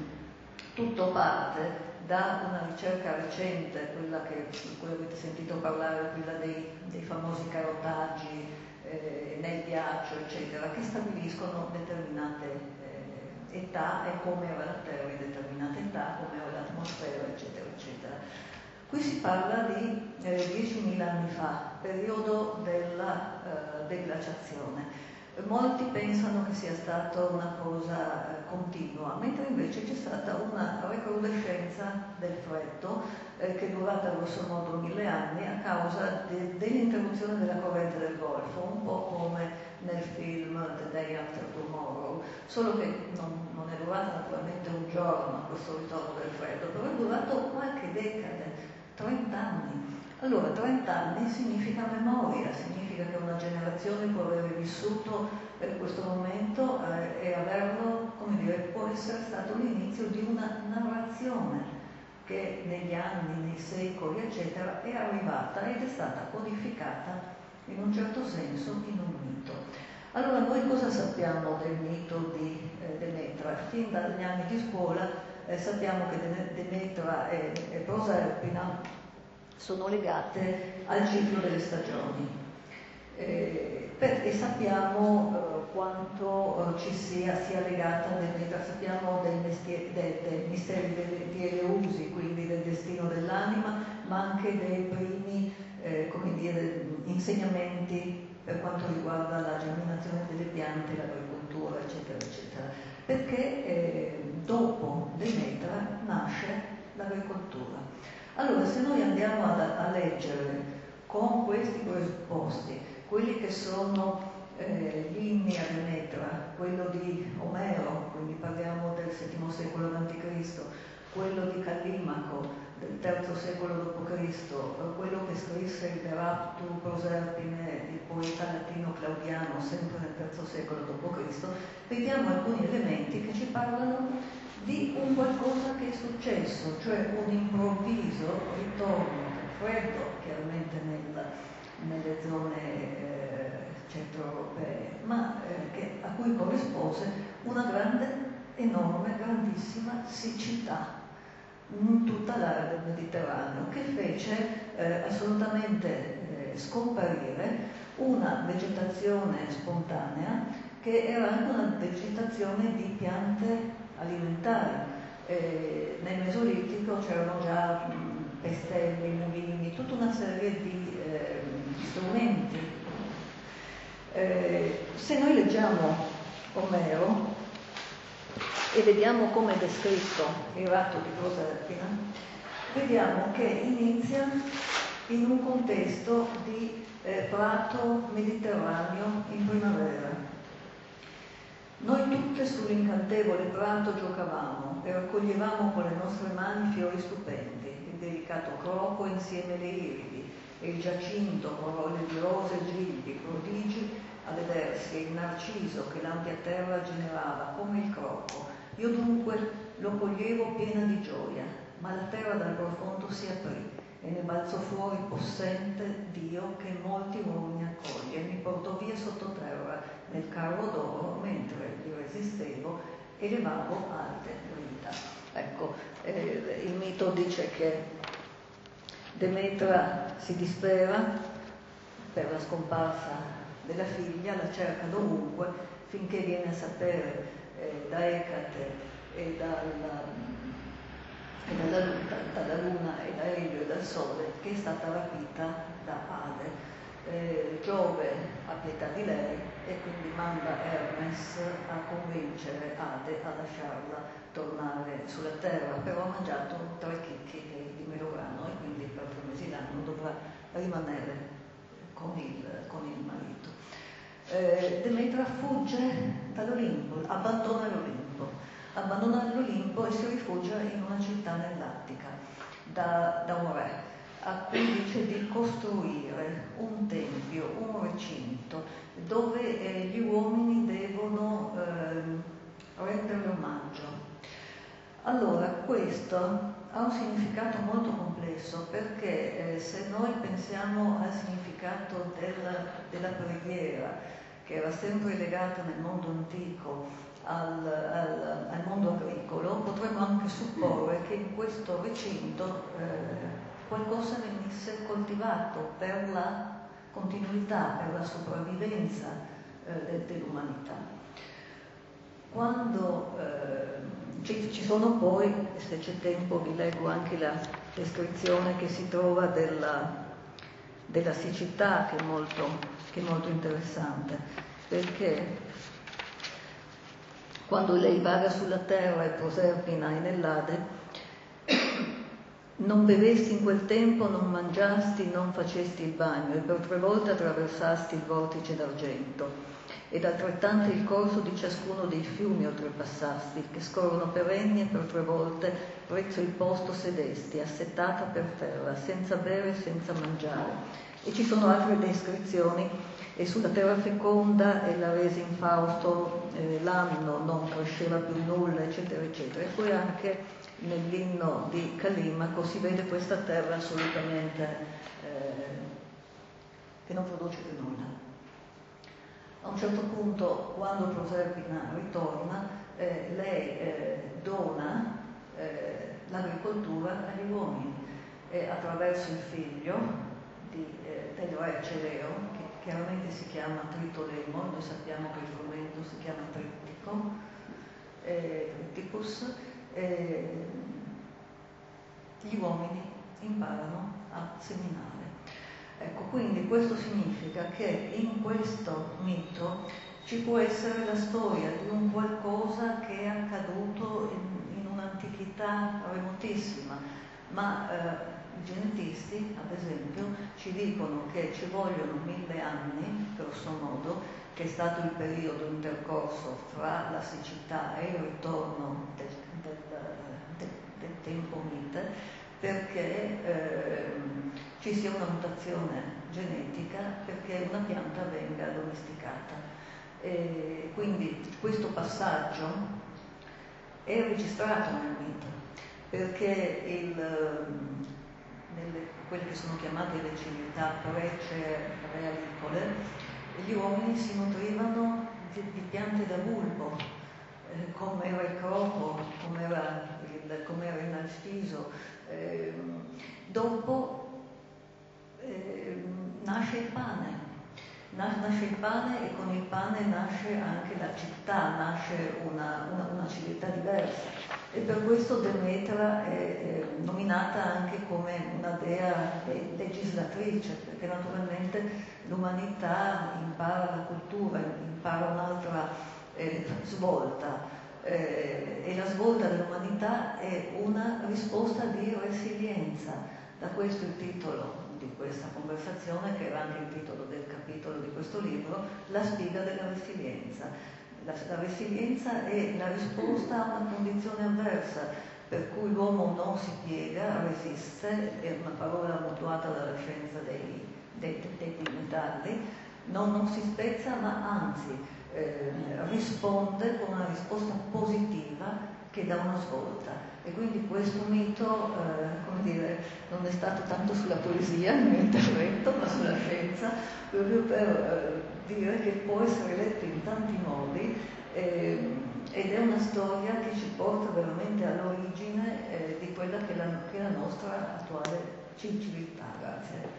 tutto parte da una ricerca recente, quella che, di cui avete sentito parlare, quella dei, dei famosi carotaggi eh, nel ghiaccio, eccetera, che stabiliscono determinate eh, età e come era la Terra in determinate età, come era l'atmosfera, eccetera, eccetera. Qui si parla di eh, diecimila anni fa, periodo della eh, deglaciazione. Molti pensano che sia stata una cosa eh, continua, mentre invece c'è stata una recrudescenza del freddo eh, che è durata grosso modo mille anni a causa de- dell'interruzione della corrente del Golfo, un po' come nel film The Day After Tomorrow, solo che non, non è durata naturalmente un giorno questo ritorno del freddo, però è durato qualche decade, trenta anni. Allora, trenta anni significa memoria, significa che una generazione può aver vissuto eh, questo momento eh, e averlo, come dire, può essere stato l'inizio di una narrazione che negli anni, nei secoli, eccetera, è arrivata ed è stata codificata in un certo senso in un mito. Allora, noi cosa sappiamo del mito di eh, Demetra? Fin dagli anni di scuola eh, sappiamo che Demetra e, e Proserpina sono legate al ciclo delle stagioni. Eh, per, e sappiamo eh, quanto eh, ci sia, sia legata a Demetra, sappiamo dei, mestieri, dei, dei misteri dei, di Eleusi, quindi del destino dell'anima, ma anche dei primi eh, come dire, insegnamenti per quanto riguarda la germinazione delle piante, l'agricoltura, eccetera, eccetera. Perché eh, dopo Demetra nasce l'agricoltura. Allora, se noi andiamo a, a leggere con questi presupposti quelli che sono eh, gli inni a Demetra, quello di Omero, quindi parliamo del settimo secolo avanti Cristo, quello di Callimaco del terzo secolo dopo Cristo, quello che scrisse il De Raptu Proserpine, il poeta latino Claudiano, sempre nel terzo secolo dopo Cristo, vediamo alcuni elementi che ci parlano di un qualcosa che è successo, cioè un improvviso ritorno del freddo, chiaramente nel, nelle zone eh, centroeuropee, ma eh, che, a cui corrispose una grande, enorme, grandissima siccità in tutta l'area del Mediterraneo, che fece eh, assolutamente eh, scomparire una vegetazione spontanea che era anche una vegetazione di piante alimentari. Eh, nel Mesolitico c'erano già mh, pestelli, mulini, tutta una serie di eh, strumenti. Eh, se noi leggiamo Omero e vediamo come è descritto il ratto di Proserpina, vediamo che inizia in un contesto di eh, prato mediterraneo in primavera. Noi tutte sull'incantevole prato giocavamo e raccoglievamo con le nostre mani fiori stupendi, il delicato croco insieme alle iridi e il giacinto con roglie di rose e gigli, prodigi a vedersi, e il narciso che l'ampia terra generava come il croco. Io dunque lo coglievo piena di gioia, ma la terra dal profondo si aprì e ne balzò fuori possente Dio che molti uomini accoglie e mi portò via sottoterra nel carro d'oro mentre gli resistevo e levavo alte grida. Ecco, eh, il mito dice che Demetra si dispera per la scomparsa della figlia, la cerca dovunque finché viene a sapere eh, da Ecate e dalla, e dalla, dalla luna e da Elio e dal sole che è stata rapita da Ade. Eh, Giove ha pietà di lei e quindi manda Hermes a convincere Ade a lasciarla tornare sulla terra, però ha mangiato tre chicchi di melograno e quindi per tre mesi l'anno dovrà rimanere con il, con il marito. Eh, Demetra fugge dall'Olimpo, abbandona l'Olimpo, abbandona l'Olimpo e si rifugia in una città nell'Attica da, da un re, a cui dice di costruire un tempio, un recinto, dove eh, gli uomini devono eh, rendere omaggio. Allora, questo ha un significato molto complesso perché eh, se noi pensiamo al significato della, della preghiera, che era sempre legata nel mondo antico al, al, al mondo agricolo, potremmo anche supporre che in questo recinto eh, qualcosa venisse coltivato per la continuità, per la sopravvivenza eh, de, dell'umanità. Quando eh, ci, ci sono poi, se c'è tempo vi leggo anche la descrizione che si trova della, della siccità, che è molto, che è molto interessante, perché quando lei vaga sulla terra e Proserpina è nell'Ade, non bevesti in quel tempo, non mangiasti, non facesti il bagno, e per tre volte attraversasti il vortice d'argento, ed altrettanto il corso di ciascuno dei fiumi oltrepassasti, che scorrono perenni, e per tre volte prezzo il posto sedesti, assettata per terra, senza bere e senza mangiare. E ci sono altre descrizioni, e sulla terra feconda e la rese infausto eh, l'anno, non cresceva più nulla, eccetera, eccetera. E poi anche nell'inno di Callimaco si vede questa terra assolutamente eh, che non produce più nulla. A un certo punto, quando Proserpina ritorna, eh, lei eh, dona eh, l'agricoltura agli uomini e attraverso il figlio di, eh, del re Celeo, che chiaramente si chiama Tritolemo, noi sappiamo che il frumento si chiama Trittico, eh, Tritticus, eh, gli uomini imparano a seminare. Ecco, quindi questo significa che in questo mito ci può essere la storia di un qualcosa che è accaduto in, in un'antichità remotissima, ma eh, i genetisti, ad esempio, ci dicono che ci vogliono mille anni, grosso modo, che è stato il periodo intercorso fra la siccità e il ritorno del, del, del, del tempo mite, perché eh, ci sia una mutazione genetica, perché una pianta venga domesticata. E quindi questo passaggio è registrato nel mito, perché il, nelle, quelle che sono chiamate le civiltà pre-cerealicole, gli uomini si nutrivano di, di piante da bulbo, eh, come era il cropo, come era il, come era il narciso. Eh, dopo eh, nasce il pane, nasce il pane e con il pane nasce anche la città, nasce una, una, una civiltà diversa, e per questo Demetra è, è nominata anche come una dea legislatrice, perché naturalmente l'umanità impara la cultura, impara un'altra eh, svolta. Eh, e la svolta dell'umanità è una risposta di resilienza. Da questo il titolo di questa conversazione, che era anche il titolo del capitolo di questo libro, La spiga della resilienza. La, la resilienza è la risposta a una condizione avversa, per cui l'uomo non si piega, resiste, è una parola mutuata dalla scienza dei, dei, dei, dei metalli, non, non si spezza, ma anzi Eh, risponde con una risposta positiva che dà una svolta. E quindi questo mito, eh, come dire, non è stato tanto sulla poesia il mio intervento, ma sulla scienza, proprio per eh, dire che può essere letto in tanti modi eh, ed è una storia che ci porta veramente all'origine eh, di quella che è la, che è la nostra attuale civiltà. Grazie.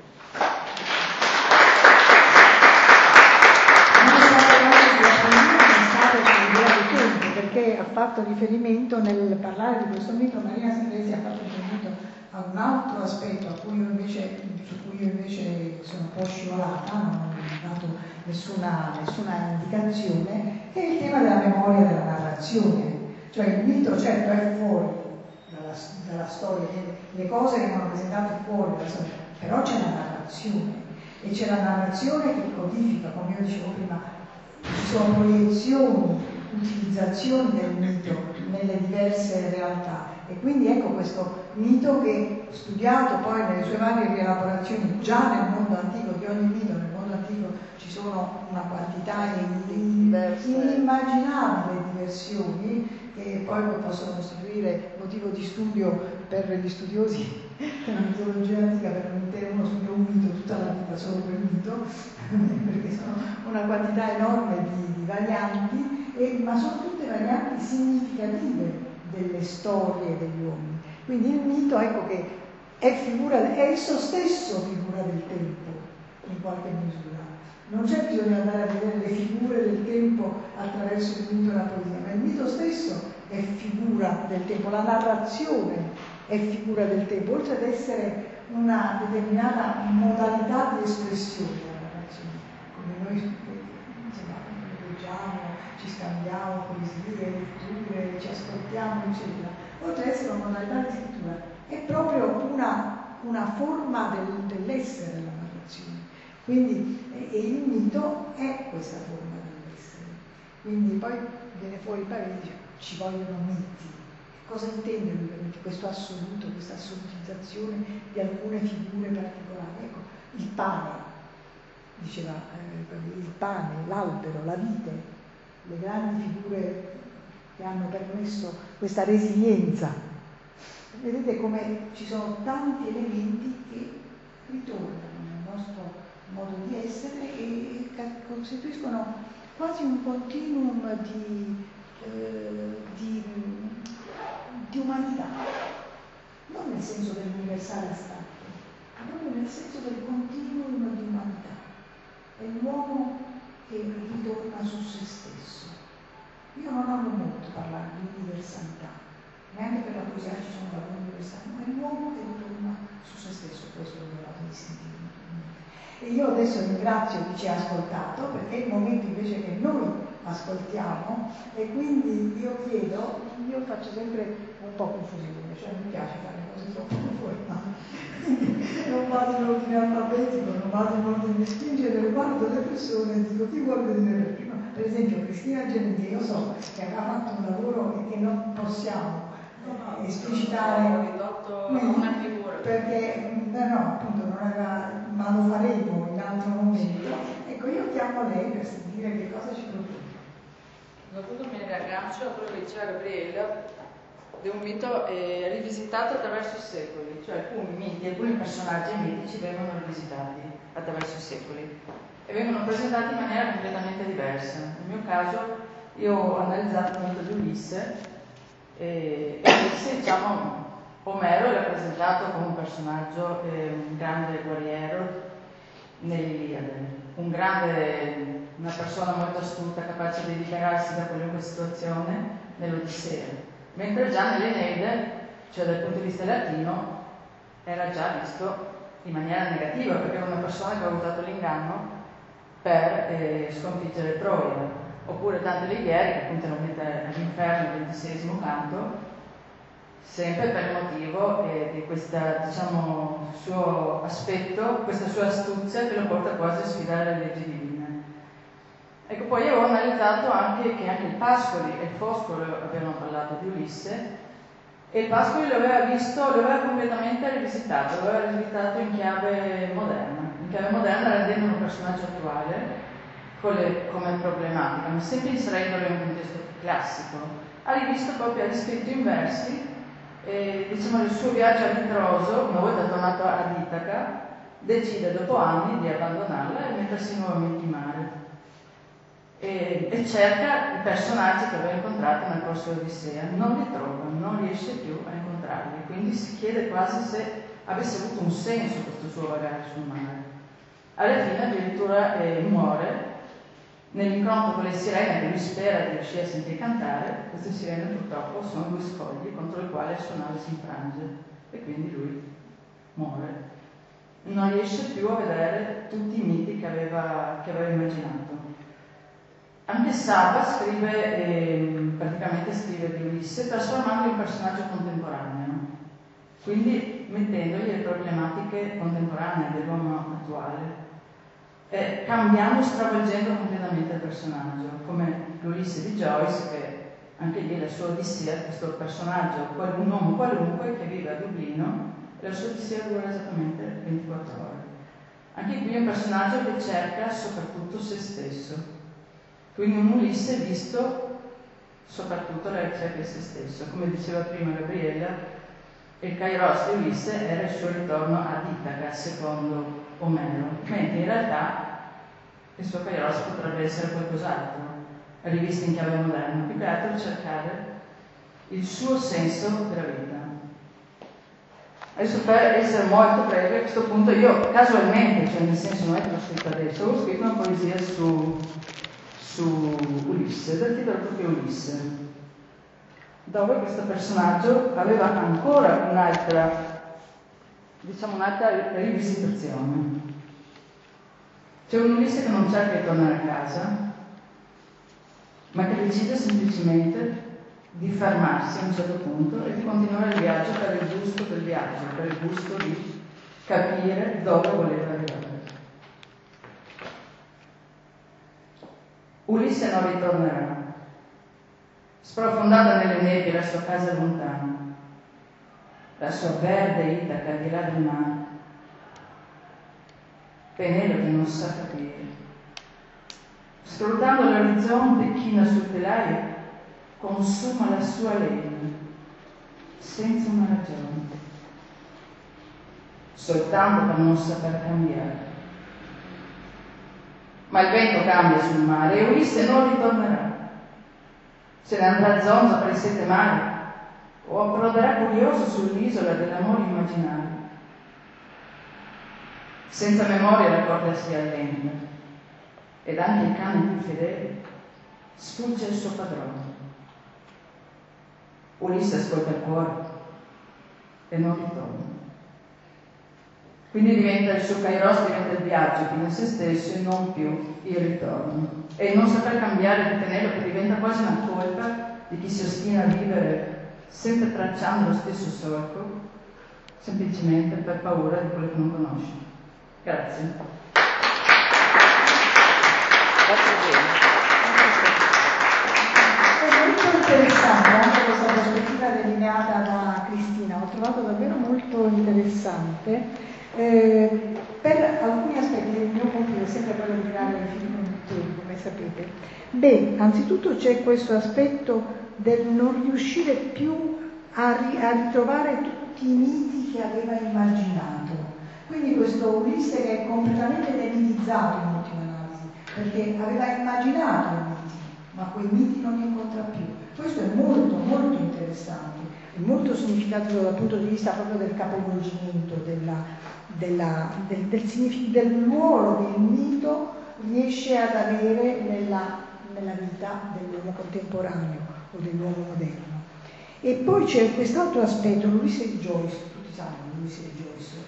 Perché ha fatto riferimento nel parlare di questo mito, Marina Senesi ha fatto riferimento a un altro aspetto a cui io invece, su cui io invece sono un po' scivolata, non ho dato nessuna, nessuna indicazione, che è il tema della memoria della narrazione. Cioè il mito certo è fuori dalla, dalla storia, le cose vengono presentate fuori dalla storia, però c'è la narrazione, e c'è la narrazione che codifica, come io dicevo prima, ci sono proiezioni, utilizzazioni del mito nelle diverse realtà, e quindi ecco questo mito che, studiato poi nelle sue varie rielaborazioni già nel mondo antico, di ogni mito nel mondo antico ci sono una quantità inimmaginabile di versioni che poi possono costituire motivo di studio per gli studiosi della mitologia antica, per un intero uno studia un mito tutta la vita solo quel mito, perché sono una quantità enorme di, di varianti. E, ma sono tutte varianti significative delle storie degli uomini. Quindi il mito, ecco, che è figura, è esso stesso figura del tempo, in qualche misura. Non c'è bisogno di andare a vedere le figure del tempo attraverso il mito e la poesia, ma il mito stesso è figura del tempo, la narrazione è figura del tempo, oltre ad essere una determinata modalità di espressione della narrazione, come noi leggiamo, ci scambiamo poesie, letture, ci ascoltiamo, eccetera. Oltre ad essere una modalità di scrittura, è proprio una, una forma del, dell'essere la narrazione. Quindi, e, e il mito è questa forma dell'essere. Quindi poi viene fuori il parere e dice, ci vogliono miti. Cosa intende lui per miti? Questo assoluto, questa assolutizzazione di alcune figure particolari. Ecco, il pane, diceva eh, il pane, l'albero, la vite, le grandi figure che hanno permesso questa resilienza vedete come ci sono tanti elementi che ritornano nel nostro modo di essere e costituiscono quasi un continuum di, eh, di, di umanità, non nel senso dell'universale astratto, ma proprio nel senso del continuum di umanità. È l'uomo che ritorna su se stesso. Io non amo molto parlare di universalità, neanche per la poesia ci sono valori universali, ma è l'uomo che ritorna su se stesso, questo è quello che sentire. E io adesso ringrazio chi ci ha ascoltato, perché è il momento invece che noi ascoltiamo, e quindi io chiedo, io faccio sempre un po' confusione, cioè mi piace fare le cose troppo fuori, ma non vado in ordine alfabetico, non vado in ordine, in genere guardo le persone e dico chi vuole venire per prima. Per esempio Cristina Genetti, io so che ha fatto un lavoro e che non possiamo eh, esplicitare una figura, perché no, no, appunto non aveva, ma lo faremo in altro momento. Ecco, io chiamo lei per sentire che cosa ci propone. Soprattutto mi riaggancio a quello che diceva Gabriella di un mito eh, rivisitato attraverso i secoli, cioè alcuni miti, alcuni personaggi mitici vengono rivisitati attraverso i secoli e vengono presentati in maniera completamente diversa. Nel mio caso io ho analizzato il mito di Ulisse e, e Ulisse, diciamo, Omero l'ha presentato come un personaggio, eh, un grande guerriero nell'Iliade, un grande, una persona molto astuta, capace di liberarsi da qualunque situazione nell'Odissea, mentre già nell'Eneide, cioè dal punto di vista latino, era già visto in maniera negativa, perché era una persona che aveva usato l'inganno per eh, sconfiggere Troia, oppure Dante Alighieri, che appunto lo mette all'inferno nel ventiseiesimo canto, sempre per il motivo eh, di questo, diciamo, suo aspetto, questa sua astuzia che lo porta quasi a sfidare le leggi divine. Ecco, poi ho analizzato anche che anche il Pascoli e il Foscolo avevano parlato di Ulisse, e il Pascoli lo aveva visto, lo aveva completamente rivisitato, lo aveva rivisitato in chiave moderna, in chiave moderna rendendo un personaggio attuale con le, come problematica, ma sempre inserendolo in un contesto classico. Ha rivisto proprio, ha riscritto in versi e, diciamo, il suo viaggio a ritroso, una volta tornato ad Itaca, decide dopo anni di abbandonarla e mettersi nuovamente in mare. E, e cerca i personaggi che aveva incontrato nel corso dell'Odissea, non li trova, non riesce più a incontrarli, quindi si chiede quasi se avesse avuto un senso questo suo vagare sul mare. Alla fine addirittura eh, muore nell'incontro con le sirene che lui spera di riuscire a sentire cantare. Queste sirene purtroppo sono due scogli contro i quali il suo nave si infrange e quindi lui muore. Non riesce più a vedere tutti i miti che aveva, che aveva immaginato. Anche Saba scrive, eh, praticamente scrive di Ulisse, trasformando in personaggio contemporaneo, quindi mettendogli le problematiche contemporanee dell'uomo attuale, eh, cambiando, stravolgendo completamente il personaggio, come l'Ulisse di Joyce, che anche lì la sua Odissea, questo personaggio, un uomo qualunque che vive a Dublino, e la sua Odissea dura esattamente ventiquattro ore. Anche qui è un personaggio che cerca soprattutto se stesso. Quindi un Ulisse visto soprattutto alla ricerca di se stesso. Come diceva prima Gabriella, il Kairos di Ulisse era il suo ritorno ad Itaca, secondo Omero, mentre in realtà il suo Kairos potrebbe essere qualcos'altro, rivisto in chiave moderna, più che altro cercare il suo senso della vita. Adesso, per essere molto breve, a questo punto io casualmente, cioè nel senso non è che l'ho scritto adesso, ho scritto una poesia su su Ulisse, dal titolo proprio Ulisse, dove questo personaggio aveva ancora un'altra, diciamo un'altra rivisitazione. C'è un Ulisse che non cerca di tornare a casa, ma che decide semplicemente di fermarsi a un certo punto e di continuare il viaggio per il gusto del viaggio, per il gusto di capire dove voleva arrivare. Ulisse non ritornerà, sprofondata nelle nebbie la sua casa lontana, la sua verde Itaca al di là del mare. Penelope non sa capire. Scrutando l'orizzonte china sul telaio, consuma la sua legna, senza una ragione, soltanto per non saper cambiare. Ma il vento cambia sul mare e Ulisse non ritornerà. Se ne andrà a zonzo per i sette mari o approderà curioso sull'isola dell'amore immaginario. Senza memoria la corda si allenta ed anche il cane più fedele sfugge il suo padrone. Ulisse ascolta il cuore e non ritorna. Quindi diventa il suo kairos, diventa il viaggio fino a se stesso e non più il ritorno. E il non saper cambiare di Penelope diventa quasi una colpa di chi si ostina a vivere sempre tracciando lo stesso solco, semplicemente per paura di quello che non conosce. Grazie. È molto interessante anche questa prospettiva delineata da Cristina, ho trovato davvero molto interessante. Eh, per alcuni aspetti il mio compito è sempre quello di tirare i fili conduttori, come sapete. Beh, anzitutto c'è questo aspetto del non riuscire più a, ri- a ritrovare tutti i miti che aveva immaginato. Quindi questo Ulisse che è completamente demitizzato in ultima analisi, perché aveva immaginato i miti, ma quei miti non li incontra più. Questo è molto, molto interessante, è molto significativo dal punto di vista proprio del capovolgimento, della, della, del, del, signific- del ruolo che il mito riesce ad avere nella, nella vita dell'uomo contemporaneo o dell'uomo moderno. E poi c'è quest'altro aspetto, l'Ulisse di Joyce, tutti sanno l'Ulisse di Joyce,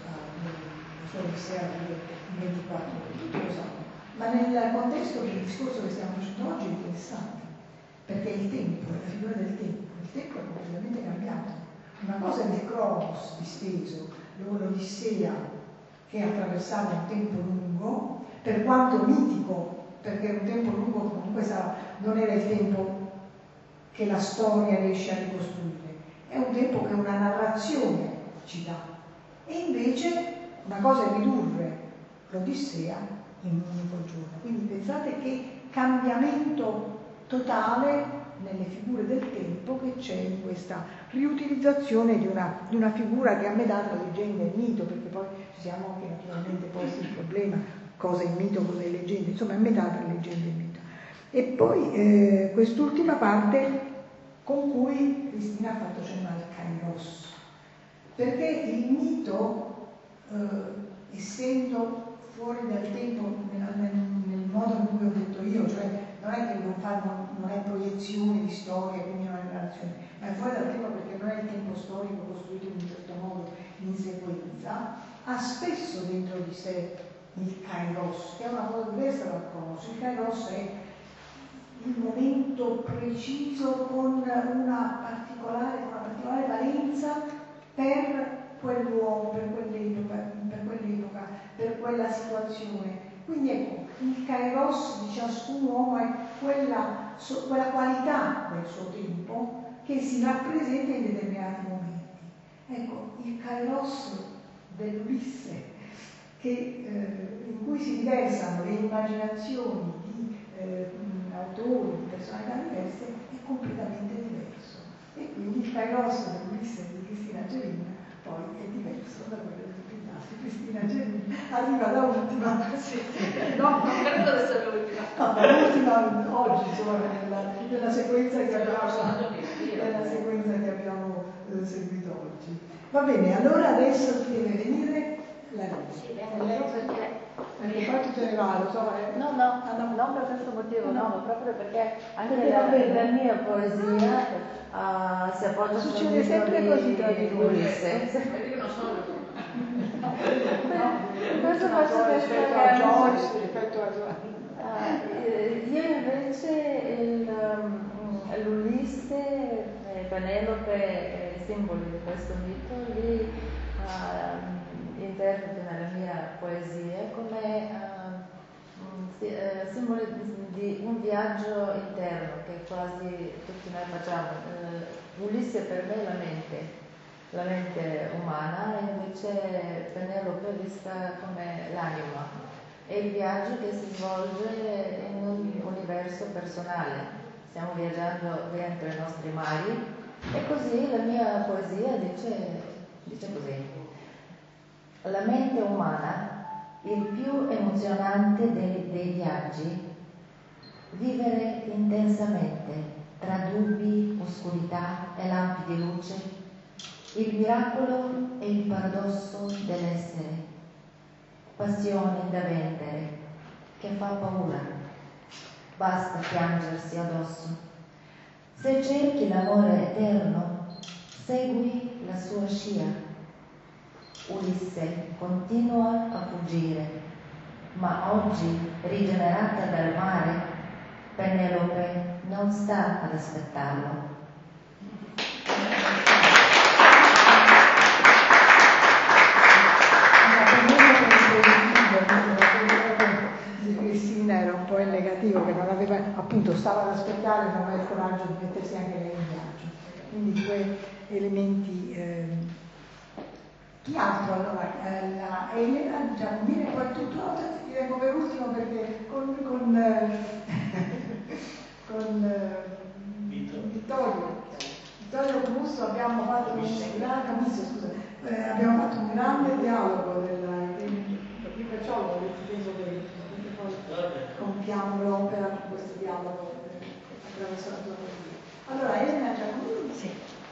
la sua Odissea di ventiquattro ore, tutti lo sanno, ma nel contesto del discorso che stiamo facendo oggi è interessante, perché il tempo, la figura del tempo, il tempo è completamente cambiato. Una cosa è il Cronos disteso, l'Odissea che attraversava un tempo lungo, per quanto mitico, perché un tempo lungo comunque sarà, non era il tempo che la storia riesce a ricostruire, è un tempo che una narrazione ci dà. E invece una cosa è ridurre l'Odissea in un unico giorno. Quindi pensate che cambiamento totale nelle figure del tempo che c'è in questa riutilizzazione di una, di una figura che a me dà tra leggenda e mito, perché poi ci siamo anche naturalmente posti il problema cosa è mito, cosa è leggenda, insomma è metà tra leggenda e mito. E poi eh, quest'ultima parte con cui Cristina ha fatto cenno al Kairos, perché il mito, eh, essendo fuori dal tempo nel, nel, nel modo in cui ho detto io, cioè non è che non, fa, non, non è proiezione di storia, quindi non è narrazione, ma è fuori dal tempo perché non è il tempo storico costruito in un certo modo, in sequenza, ha spesso dentro di sé il Kairos, che è una cosa diversa dal Cronos. Il Kairos è il momento preciso con una particolare, con una particolare valenza per quell'uomo, per quell'epoca, per quell'epoca, per quella situazione. Quindi ecco, il Kairos di ciascun uomo è quella, so, quella qualità del suo tempo che si rappresenta in determinati momenti. Ecco, il Kairos dell'Ulisse, che, eh, in cui si riversano le immaginazioni di eh, autori, di personalità diverse, è completamente diverso. E quindi il Kairos dell'Ulisse di Cristina Gerin poi è diverso da quello di Cristina Gerin. Arriva da ultima, sì. No, non credo di essere l'ultima. No, da ultima oggi, insomma, nella, nella sequenza che abbiamo, nella sequenza che abbiamo eh, seguito oggi. Va bene, allora adesso deve venire la Rosa. Sì, perché Perché poi tu te ne vai, lo so. Eh. No, no, ah, no, non per questo motivo, no, ma proprio perché anche Perché la, davvero? la mia poesia uh, si appoggia Succede sul sempre libro così tra di noi. Ulisse. Io non sono Questo faccio rispetto questa a Joyce, rispetto a Joyce. Uh, io invece il, um, l'Ulisse, eh, Penelope, eh, i simboli di questo mito li uh, interpreto nella mia poesia come uh, si, uh, simboli di, di un viaggio interno che quasi tutti noi facciamo. Uh, Ulisse per me è la mente, la mente umana, e invece Penelope è vista come l'anima. È il viaggio che si svolge in un universo personale. Stiamo viaggiando dentro i nostri mari E così la mia poesia dice, dice così: la mente umana, il più emozionante dei, dei viaggi, vivere intensamente tra dubbi, oscurità e lampi di luce, il miracolo e il paradosso dell'essere, passione da vendere che fa paura, basta piangersi addosso. Se cerchi l'amore eterno, segui la sua scia. Ulisse continua a fuggire, ma oggi, rigenerata dal mare, Penelope non sta ad aspettarlo. Cristina era un po' il negativo, che non aveva, appunto, stava ad aspettare e non aveva il coraggio di mettersi anche lei in viaggio. Quindi due elementi. Eh. Chi altro allora? Eh, la Elena, Giacomino e poi tutto l'altro ti vengo per ultimo perché con, con, eh, con eh, Vittorio. Vittorio Camusso abbiamo fatto un grande Camusso, scusa, eh, abbiamo fatto un grande dialogo della, io perciò l'ho preso per compiamo l'opera con questo dialogo attraverso la tua poesia. Allora, Elena Giacomino? Sì.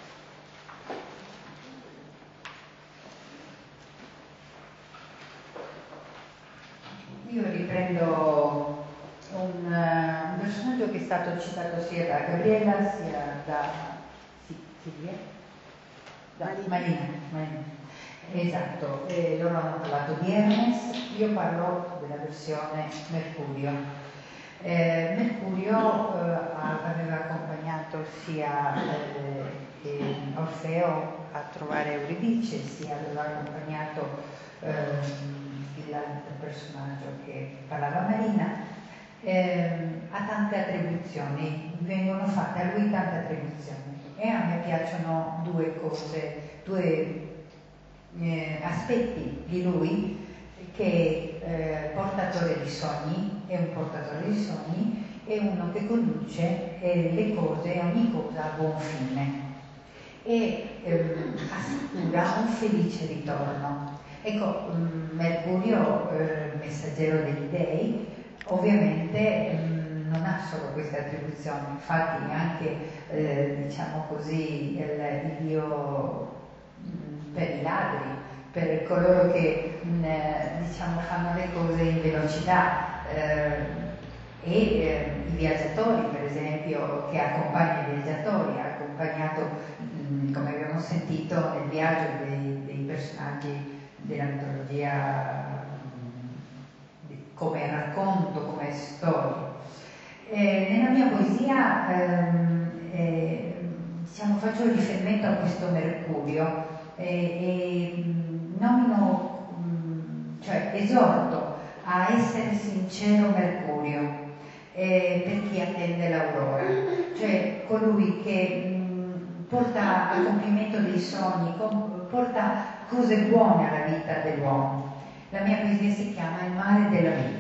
Io riprendo un, un personaggio che è stato citato sia da Gabriella sia da Silvia, da Marina. Marina. Esatto, eh, loro hanno parlato di Hermes, io parlo della versione Mercurio. Eh, Mercurio eh, aveva accompagnato sia eh, Orfeo a trovare Euridice, sia aveva accompagnato eh, l'altro personaggio che parlava Marina, eh, ha tante attribuzioni, vengono fatte a lui tante attribuzioni e a me piacciono due cose, due Eh, aspetti di lui, che eh, portatore di sogni, è un portatore di sogni, è uno che conduce eh, le cose, ogni cosa a buon fine e eh, assicura un felice ritorno. Ecco, mh, Mercurio, eh, messaggero degli dei, ovviamente mh, non ha solo queste attribuzioni, infatti anche eh, diciamo così il, il dio per i ladri, per coloro che mh, diciamo fanno le cose in velocità eh, e eh, i viaggiatori, per esempio, che accompagnano i viaggiatori, ha accompagnato, mh, come abbiamo sentito nel viaggio, dei, dei personaggi della mitologia mh, come racconto, come storia. Eh, nella mia poesia ehm, eh, diciamo, faccio riferimento a questo Mercurio e, e nomino, cioè esorto a essere sincero Mercurio eh, per chi attende l'aurora, cioè colui che mh, porta a compimento dei sogni, com- porta cose buone alla vita dell'uomo. La mia poesia si chiama Il mare della vita.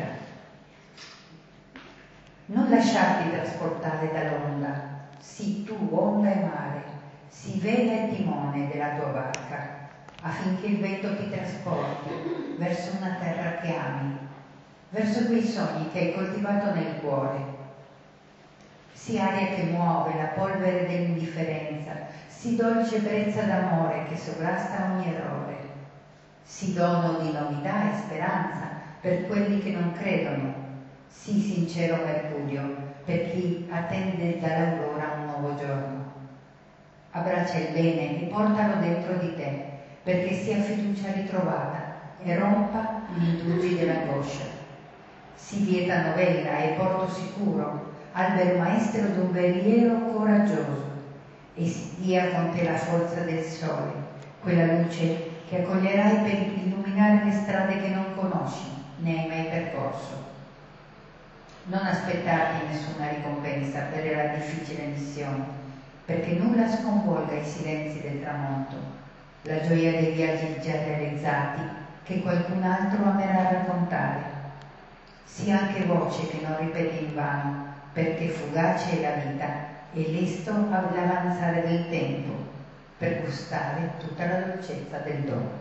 Non lasciarti trasportare dall'onda, sii tu onda e mare, sii vela e timone della tua barca, affinché il vento ti trasporti verso una terra che ami, verso quei sogni che hai coltivato nel cuore. Sii aria che muove la polvere dell'indifferenza, sii dolce brezza d'amore che sovrasta ogni errore, sii dono di novità e speranza per quelli che non credono, sii sincero Mercurio per chi attende dall'aurora un nuovo giorno. Abbraccia il bene e portalo dentro di te, perché sia fiducia ritrovata e rompa gli indugi dell'angoscia. Si vieta novella e porto sicuro, albero maestro d'un veliero coraggioso, e si dia con te la forza del sole, quella luce che accoglierai per illuminare le strade che non conosci, né hai mai percorso. Non aspettarti nessuna ricompensa per la difficile missione, perché nulla sconvolga i silenzi del tramonto, la gioia dei viaggi già realizzati che qualcun altro amerà raccontare. Sia anche voce che non ripete invano, perché fugace è la vita e lesto all'avanzare del tempo per gustare tutta la dolcezza del dono.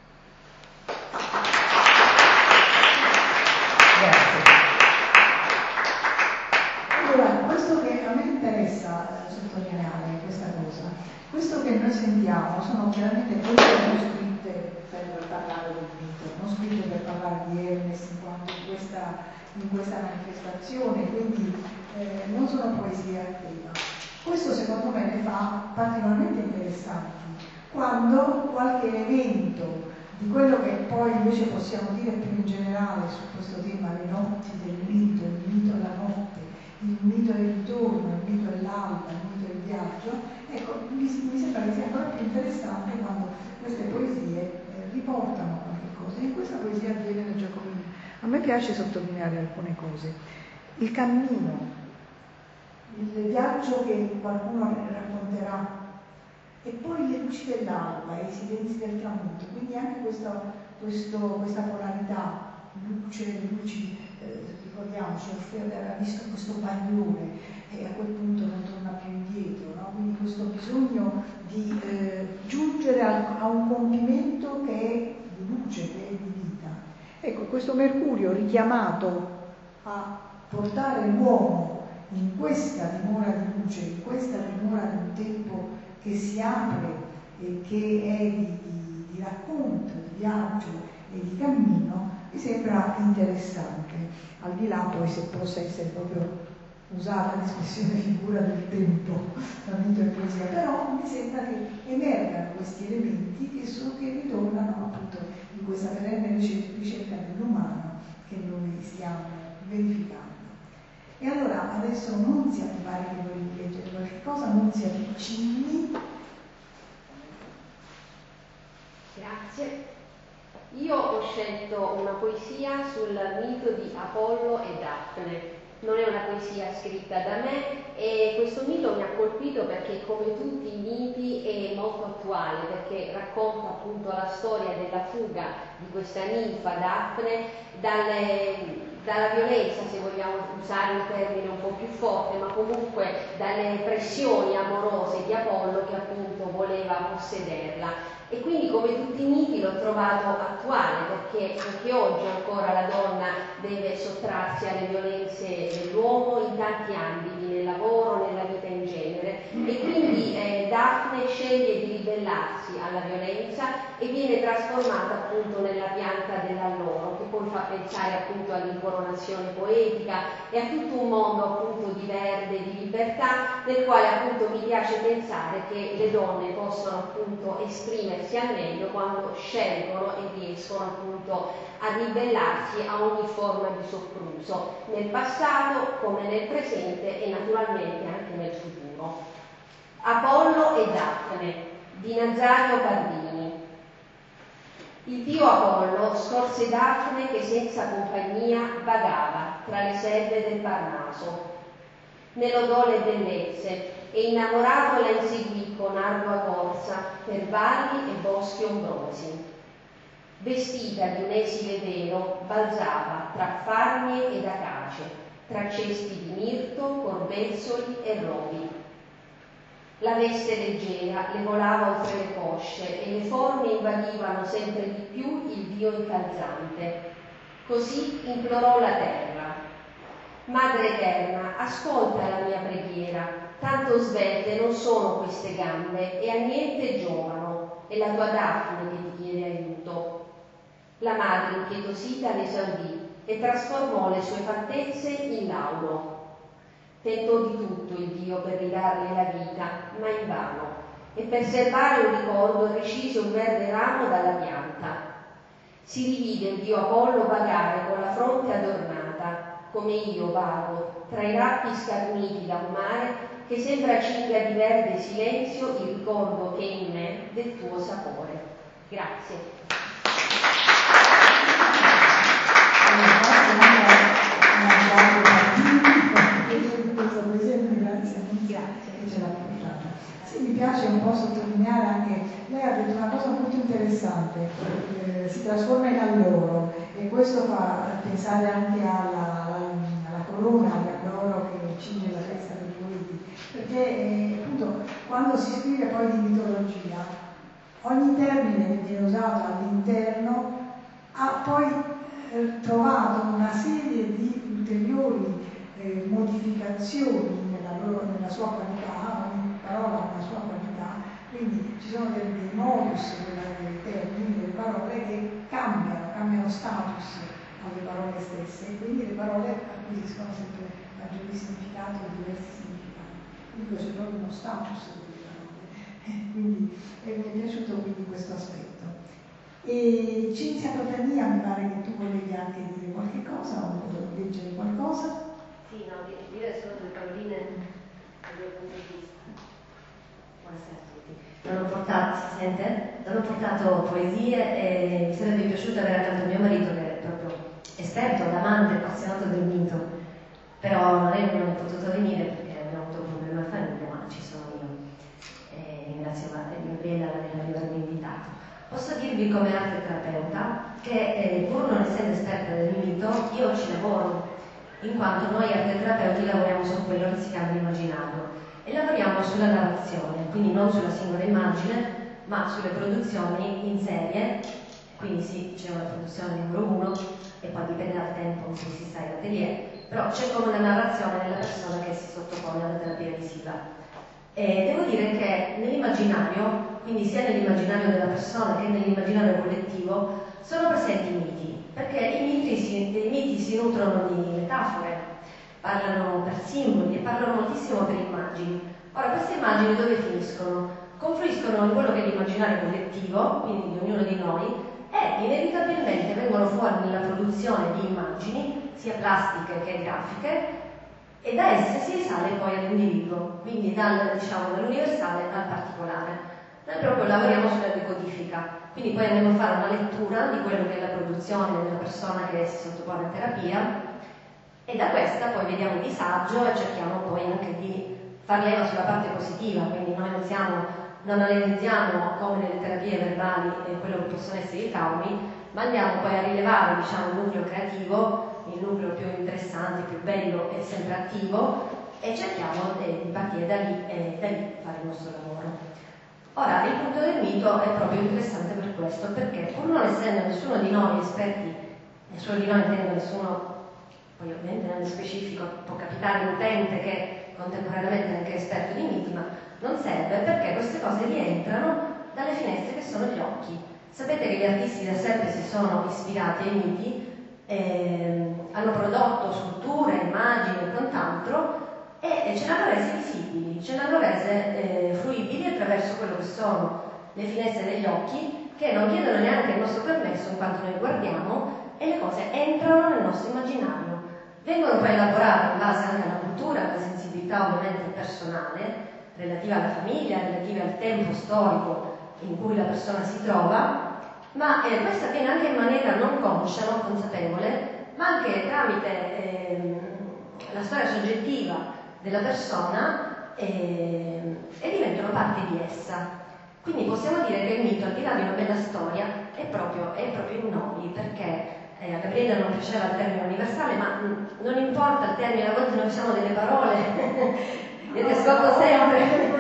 Grazie. Allora, questo che a me interessa eh, sottolineare, questa cosa, questo che noi sentiamo sono chiaramente cose che non scritte per parlare del mito, non scritte per parlare di Hermes in quanto in questa, in questa manifestazione, quindi eh, non sono poesie a tema. Questo secondo me le fa particolarmente interessanti quando qualche elemento di quello che poi invece possiamo dire più in generale su questo tema, le notti del mito, il mito della notte, il mito del ritorno, il mito dell'alba, il mito del viaggio, ecco, mi, mi sembra che sia ancora più interessante quando queste poesie eh, riportano qualche cosa. In questa poesia avviene nel Giacobino. A me piace sottolineare alcune cose. Il cammino, il viaggio che qualcuno racconterà, e poi le luci dell'alba e i silenzi del tramonto, quindi anche questo, questo, questa polarità, luce, luci, eh, ricordiamoci, Orfeo aveva visto questo bagliore e a quel punto non torna più indietro, no? Quindi questo bisogno di eh, giungere al, a un compimento che è di luce, che è di vita. Ecco, questo Mercurio richiamato a portare l'uomo in questa dimora di luce, in questa dimora di un tempo che si apre e che è di, di, di racconto, di viaggio e di cammino, mi sembra interessante, al di là poi se possa essere proprio usata l'espressione figura del tempo, la mito e poesia, però mi sembra che emergano questi elementi che, so, che ritornano appunto in questa perenne ricerca dell'umano che noi stiamo verificando. E allora adesso Nunzia, mi pare che volevi leggere qualche cosa, Nunzia Piccini. Grazie. Io ho scelto una poesia sul mito di Apollo e Daphne. Non è una poesia scritta da me e questo mito mi ha colpito perché, come tutti i miti, è molto attuale, perché racconta appunto la storia della fuga di questa ninfa Daphne dalle dalla violenza, se vogliamo usare un termine un po' più forte, ma comunque dalle pressioni amorose di Apollo che appunto voleva possederla. E quindi, come tutti i miti, l'ho trovato attuale, perché anche oggi ancora la donna deve sottrarsi alle violenze dell'uomo in tanti ambiti, nel lavoro, nella vita in genere, e quindi eh, Daphne sceglie di ribellarsi alla violenza e viene trasformata appunto nella pianta dell'alloro, che poi fa pensare appunto all'incoronazione poetica e a tutto un mondo appunto di verde, di libertà, nel quale appunto mi piace pensare che le donne possono appunto esprimersi al meglio quando scelgono e riescono appunto a ribellarsi a ogni forma di sopruso, nel passato come nel presente e naturalmente anche nel futuro. Apollo e Daphne di Nazario Barbini. Il dio Apollo scorse Daphne che senza compagnia vagava tra le selve del Parnaso. Ne lodò le bellezze e innamorato la inseguì con ardua corsa per valli e boschi ombrosi. Vestita di un esile velo, balzava tra farnie ed acace, tra cesti di mirto, corbezzoli e rovi. La veste leggera le volava oltre le cosce e le forme invadivano sempre di più il dio incalzante. Così implorò la terra: Madre eterna, ascolta la mia preghiera, tanto svelte non sono queste gambe e a niente giovano, è la tua Daphne che ti chiede aiuto. La madre impietosita le esaudì e trasformò le sue fattezze in lauro. Tentò di tutto il dio per ridarle la vita, ma invano, e per serbare un ricordo recise un verde ramo dalla pianta. Si rivide il dio Apollo vagare con la fronte adornata, come io vago, tra i rappi scarniti da un mare che sembra cinga di verde silenzio il ricordo che è in me del tuo sapore. Grazie. Sì, mi piace un po' sottolineare anche, lei ha detto una cosa molto interessante, eh, si trasforma in alloro e questo fa pensare anche alla, alla, alla corona di alloro che cinge la testa dei poeti, perché quando si scrive poi di mitologia, ogni termine che viene usato all'interno ha poi eh, trovato una serie di ulteriori eh, modificazioni nella, loro, nella sua qualità, ogni parola ha una sua qualità, quindi ci sono dei, dei modus dei termini, delle parole che cambiano, cambiano status alle parole stesse, e quindi le parole acquisiscono sempre maggiori significati o diversi significati. Quindi c'è proprio uno status delle parole, quindi eh, mi è piaciuto quindi questo aspetto. E Cinzia Patania, mi pare che tu volevi anche dire qualche cosa o leggere qualcosa? Sì, no, dire solo due paroline dal mio punto di vista. Buonasera a tutti. Non ho portato, si sente? Non ho portato poesie e mi sarebbe piaciuto avere accanto mio marito, che è proprio esperto, amante, appassionato del mito, però lei non è potuto venire perché abbiamo avuto un problema di famiglia, ma ci sono io. E ringrazio Gabriella per avermi invitato. Posso dirvi come arte terapeuta che eh, pur non essendo esperta del mito, io ci lavoro, in quanto noi arte terapeuti lavoriamo su quello che si chiama l'immaginario e lavoriamo sulla narrazione, quindi non sulla singola immagine, ma sulle produzioni in serie, quindi sì, c'è una produzione numero uno e poi dipende dal tempo in cui si sta in atelier, però c'è come una narrazione della persona che si sottopone alla terapia visiva. E devo dire che nell'immaginario, quindi sia nell'immaginario della persona che nell'immaginario collettivo, sono presenti i miti, perché i miti si, i miti si nutrono di metafore, parlano per simboli e parlano moltissimo per immagini. Ora, queste immagini dove finiscono? Confluiscono in quello che è l'immaginario collettivo, quindi di ognuno di noi, e inevitabilmente vengono fuori nella produzione di immagini, sia plastiche che grafiche, e da esse si risale poi all'individuo, quindi dal, diciamo, dall'universale al particolare. Noi proprio lavoriamo sulla decodifica, quindi poi andiamo a fare una lettura di quello che è la produzione della persona che si sottopone a terapia, e da questa poi vediamo il disagio e cerchiamo poi anche di far leva sulla parte positiva, quindi noi non, siamo, non analizziamo come nelle terapie verbali eh, quello che possono essere i traumi, ma andiamo poi a rilevare, diciamo, il nucleo creativo, il nucleo più interessante, più bello e sempre attivo, e cerchiamo eh, di partire da lì e da lì fare il nostro lavoro. Ora, il punto del mito è proprio interessante per questo, perché pur non essendo nessuno di noi esperti, nessuno di noi intendo nessuno, poi ovviamente nello specifico può capitare un utente che contemporaneamente è anche esperto di miti, ma non serve, perché queste cose rientrano dalle finestre che sono gli occhi. Sapete che gli artisti da sempre si sono ispirati ai miti, eh, hanno prodotto sculture, immagini e quant'altro, e, e ce l'hanno rese visibili, ce l'hanno rese eh, fruibili attraverso quello che sono le finestre degli occhi, che non chiedono neanche il nostro permesso in quanto noi guardiamo, e le cose entrano nel nostro immaginario. Vengono poi elaborate in base anche alla cultura, alla sensibilità ovviamente personale, relativa alla famiglia, relativa al tempo storico in cui la persona si trova, ma eh, questo avviene anche in maniera non conscia, non consapevole, ma anche tramite eh, la storia soggettiva della persona eh, e diventano parte di essa. Quindi possiamo dire che il mito, al di là di una bella storia, è proprio, è proprio in noi, perché Eh, a Gabriele non piaceva il termine universale, ma mh, non importa il termine, a volte noi usiamo delle parole e ti ascolto sempre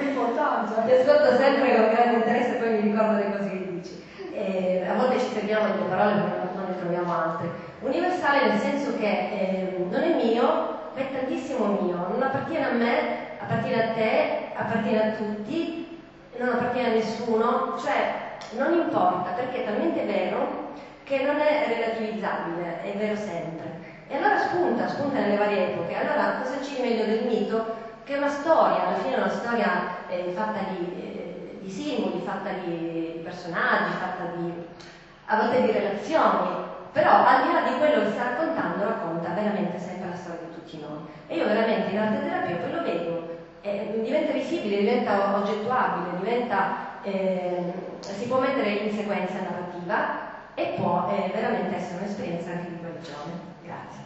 ti ascolto sempre con grande interesse e poi mi ricordo le cose che dici. Eh, a volte ci fermiamo delle parole perché non ne troviamo altre. Universale nel senso che eh, non è mio, ma è tantissimo mio, non appartiene a me, appartiene a te, appartiene a tutti, non appartiene a nessuno, cioè non importa, perché è talmente vero che non è relativizzabile, è vero sempre. E allora spunta, spunta nelle varie epoche. Allora cosa c'è meglio del mito? Che è una storia, alla fine è una storia eh, fatta di, eh, di simboli, fatta di personaggi, fatta di, a volte di relazioni, però al di là di quello che sta raccontando, racconta veramente sempre la storia di tutti noi. E io veramente in arte terapia poi lo vedo, eh, diventa visibile, diventa oggettuabile, diventa, eh, si può mettere in sequenza narrativa, e può eh, veramente essere un'esperienza anche di guarigione. Grazie.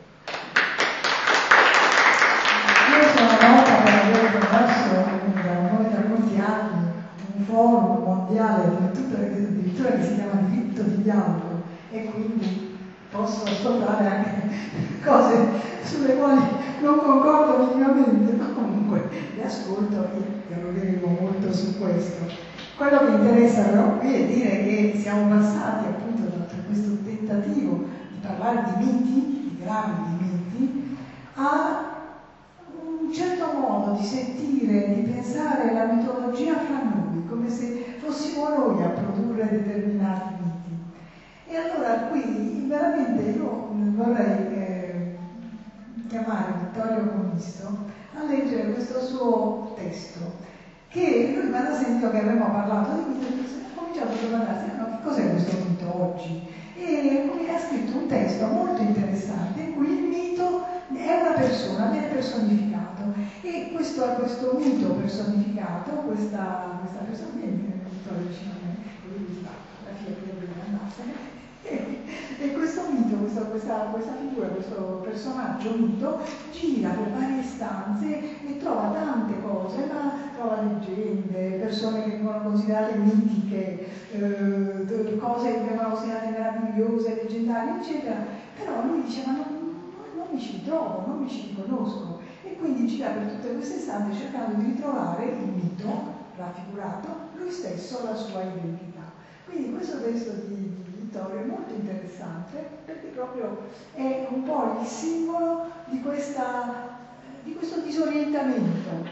Io sono nota per aver promosso da noi da molti anni un forum mondiale addirittura, addirittura che si chiama diritto di dialogo, e quindi posso ascoltare anche cose sulle quali non concordo minimamente, ma comunque le ascolto e dialogheremo molto su questo. Quello che interessa però qui è dire che siamo passati appunto da questo tentativo di parlare di miti, di grandi miti, a un certo modo di sentire, di pensare la mitologia fra noi, come se fossimo noi a produrre determinati miti. E allora qui veramente io vorrei eh, chiamare Vittorio Commisto a leggere questo suo testo, che lui mi ha sentito che avremmo parlato di mito e ho cominciato a domandarsi no, che cos'è questo mito oggi? E lui ha scritto un testo molto interessante in cui il mito è una persona, viene personificato, e questo, questo mito personificato, questa, questa persona, viene vicino a me, lui si fa la figlia che deve andarsene, e questo mito, questa, questa, questa figura, questo personaggio mito gira per varie stanze e trova tante cose, ma trova leggende, persone che vengono considerate mitiche, eh, cose che vengono considerate meravigliose, leggendarie, eccetera. Però lui dice ma non, non mi ci ritrovo, non mi ci riconosco, e quindi gira per tutte queste stanze cercando di ritrovare il mito raffigurato, lui stesso, la sua identità. Quindi questo testo di è molto interessante perché proprio è un po' il simbolo di, questa, di questo disorientamento.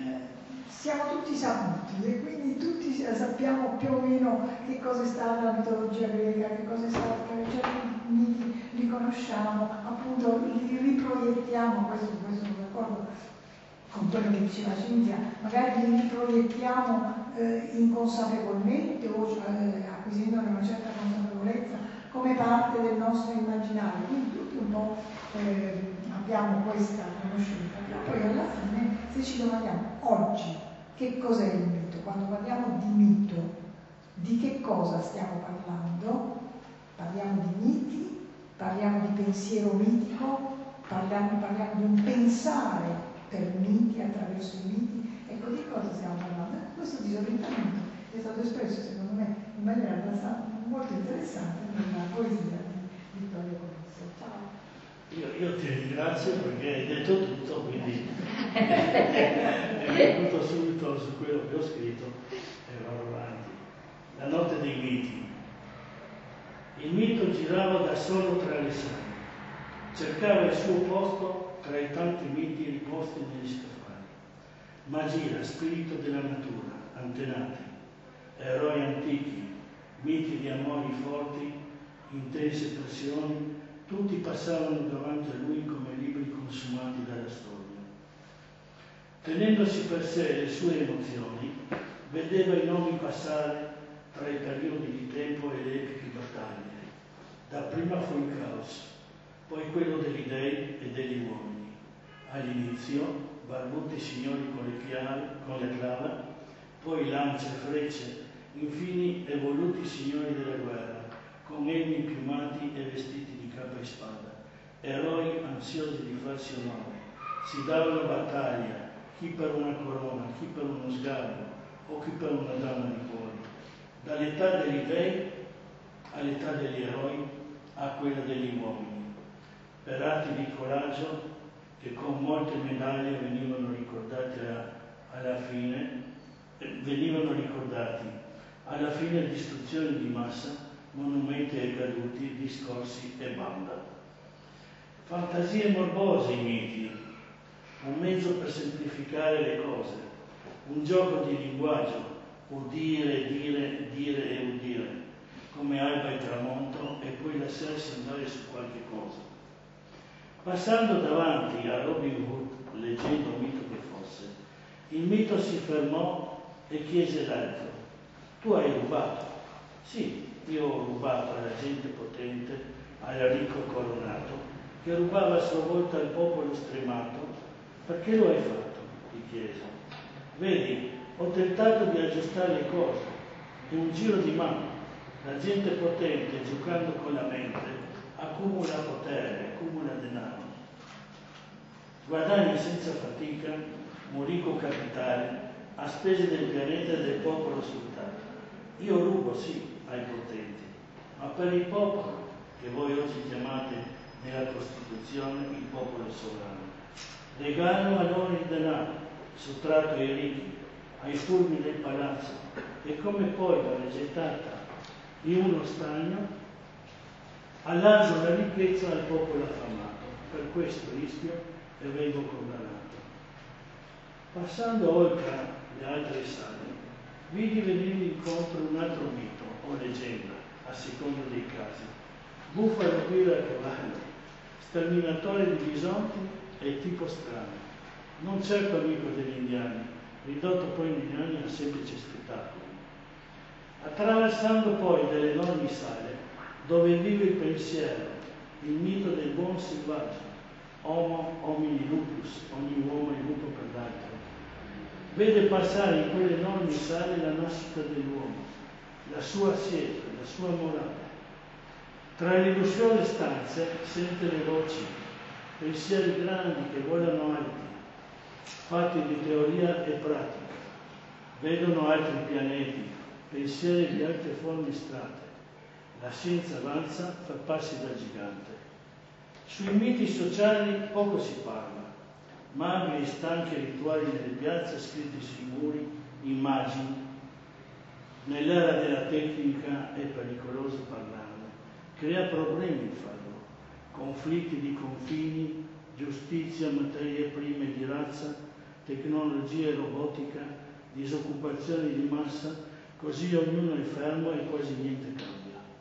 Siamo tutti saputi e quindi tutti sappiamo più o meno che cosa è stata la mitologia greca, che cosa è stata, che certi miti li conosciamo, appunto li riproiettiamo, questo, questo sono d'accordo con quello che diceva Cinzia, magari li riproiettiamo eh, inconsapevolmente o eh, acquisendone una certa consapevolezza come parte del nostro immaginario, quindi tutti un po' eh, abbiamo questa conoscenza, però poi alla fine se ci domandiamo oggi che cos'è il mito, quando parliamo di mito, di che cosa stiamo parlando? Parliamo di miti, parliamo di pensiero mitico, parliamo, parliamo di un pensare per miti, attraverso i miti, ecco di cosa stiamo parlando. Questo disorientamento è stato espresso secondo me in maniera abbastanza molto interessante nella poesia di Vittorio Commisto. Ciao. Io, io ti ringrazio perché hai detto tutto, quindi è venuto subito su quello che ho scritto e vado avanti. La notte dei miti. Il mito girava da solo tra le sale, cercava il suo posto tra i tanti miti riposti negli scaffali. Magia, spirito della natura, antenati, eroi antichi, miti di amori forti, intense passioni, tutti passavano davanti a lui come libri consumati dalla storia. Tenendosi per sé le sue emozioni, vedeva i nomi passare tra i periodi di tempo e le epiche battaglie. Dapprima fu il caos, poi quello degli dei e degli uomini. All'inizio, barbuti signori con le, chiave, con le clave, poi lance e frecce, infine evoluti signori della guerra, con elmi piumati e vestiti di capa e spada, eroi ansiosi di farsi onore, si davano battaglia, chi per una corona, chi per uno sgarbo, o chi per una dama di cuore. Dall'età degli dei all'età degli eroi a quella degli uomini, per atti di coraggio che con molte medaglie venivano ricordati alla fine, venivano ricordati alla fine distruzioni di massa, monumenti ai caduti, discorsi e banda. Fantasie morbose i miti, un mezzo per semplificare le cose, un gioco di linguaggio, udire, dire, dire e udire, come alba e tramonto, e poi lasciarsi andare su qualche cosa. Passando davanti a Robin Hood, leggendo mito che fosse, il mito si fermò e chiese l'altro: tu hai rubato? Sì, io ho rubato alla gente potente, al ricco coronato, che rubava a sua volta al popolo stremato. Perché lo hai fatto? Gli chiese. Vedi, ho tentato di aggiustare le cose, in un giro di mano. La gente potente, giocando con la mente, accumula potere, accumula denaro. Guadagna senza fatica un ricco capitale a spese del pianeta e del popolo sfruttato. Io rubo, sì, ai potenti, ma per il popolo, che voi oggi chiamate nella Costituzione il popolo sovrano. Regalano a loro il denaro, sottratto ai ricchi, ai furbi del palazzo, e come poi la gettata in uno stagno, allargo la ricchezza al popolo affamato. Per questo rischio e vengo condannato. Passando oltre le altre sale, vidi venire incontro un altro mito o leggenda, a seconda dei casi. Bufalo guida a cavallo, sterminatore di bisonti e tipo strano, non certo amico degli indiani, ridotto poi negli anni a semplice spettacolo. Attraversando poi delle enormi sale, dove vive il pensiero, il mito del buon selvaggio, homo homini lupus, ogni uomo è lupo per l'altro, vede passare in quelle enormi sale la nascita dell'uomo, la sua siepe, la sua morale. Tra le lussuose stanze sente le voci, pensieri grandi che volano alti, fatti di teoria e pratica. Vedono altri pianeti, pensieri di altre forme strate. La scienza avanza, fa passi da gigante. Sui miti sociali poco si parla. Magri e stanchi rituali nelle piazze, scritti sui muri, immagini. Nell'era della tecnica è pericoloso parlarne. Crea problemi farlo. Conflitti di confini, giustizia, materie prime di razza, tecnologia e robotica, disoccupazione di massa, così ognuno è fermo e quasi niente cambia.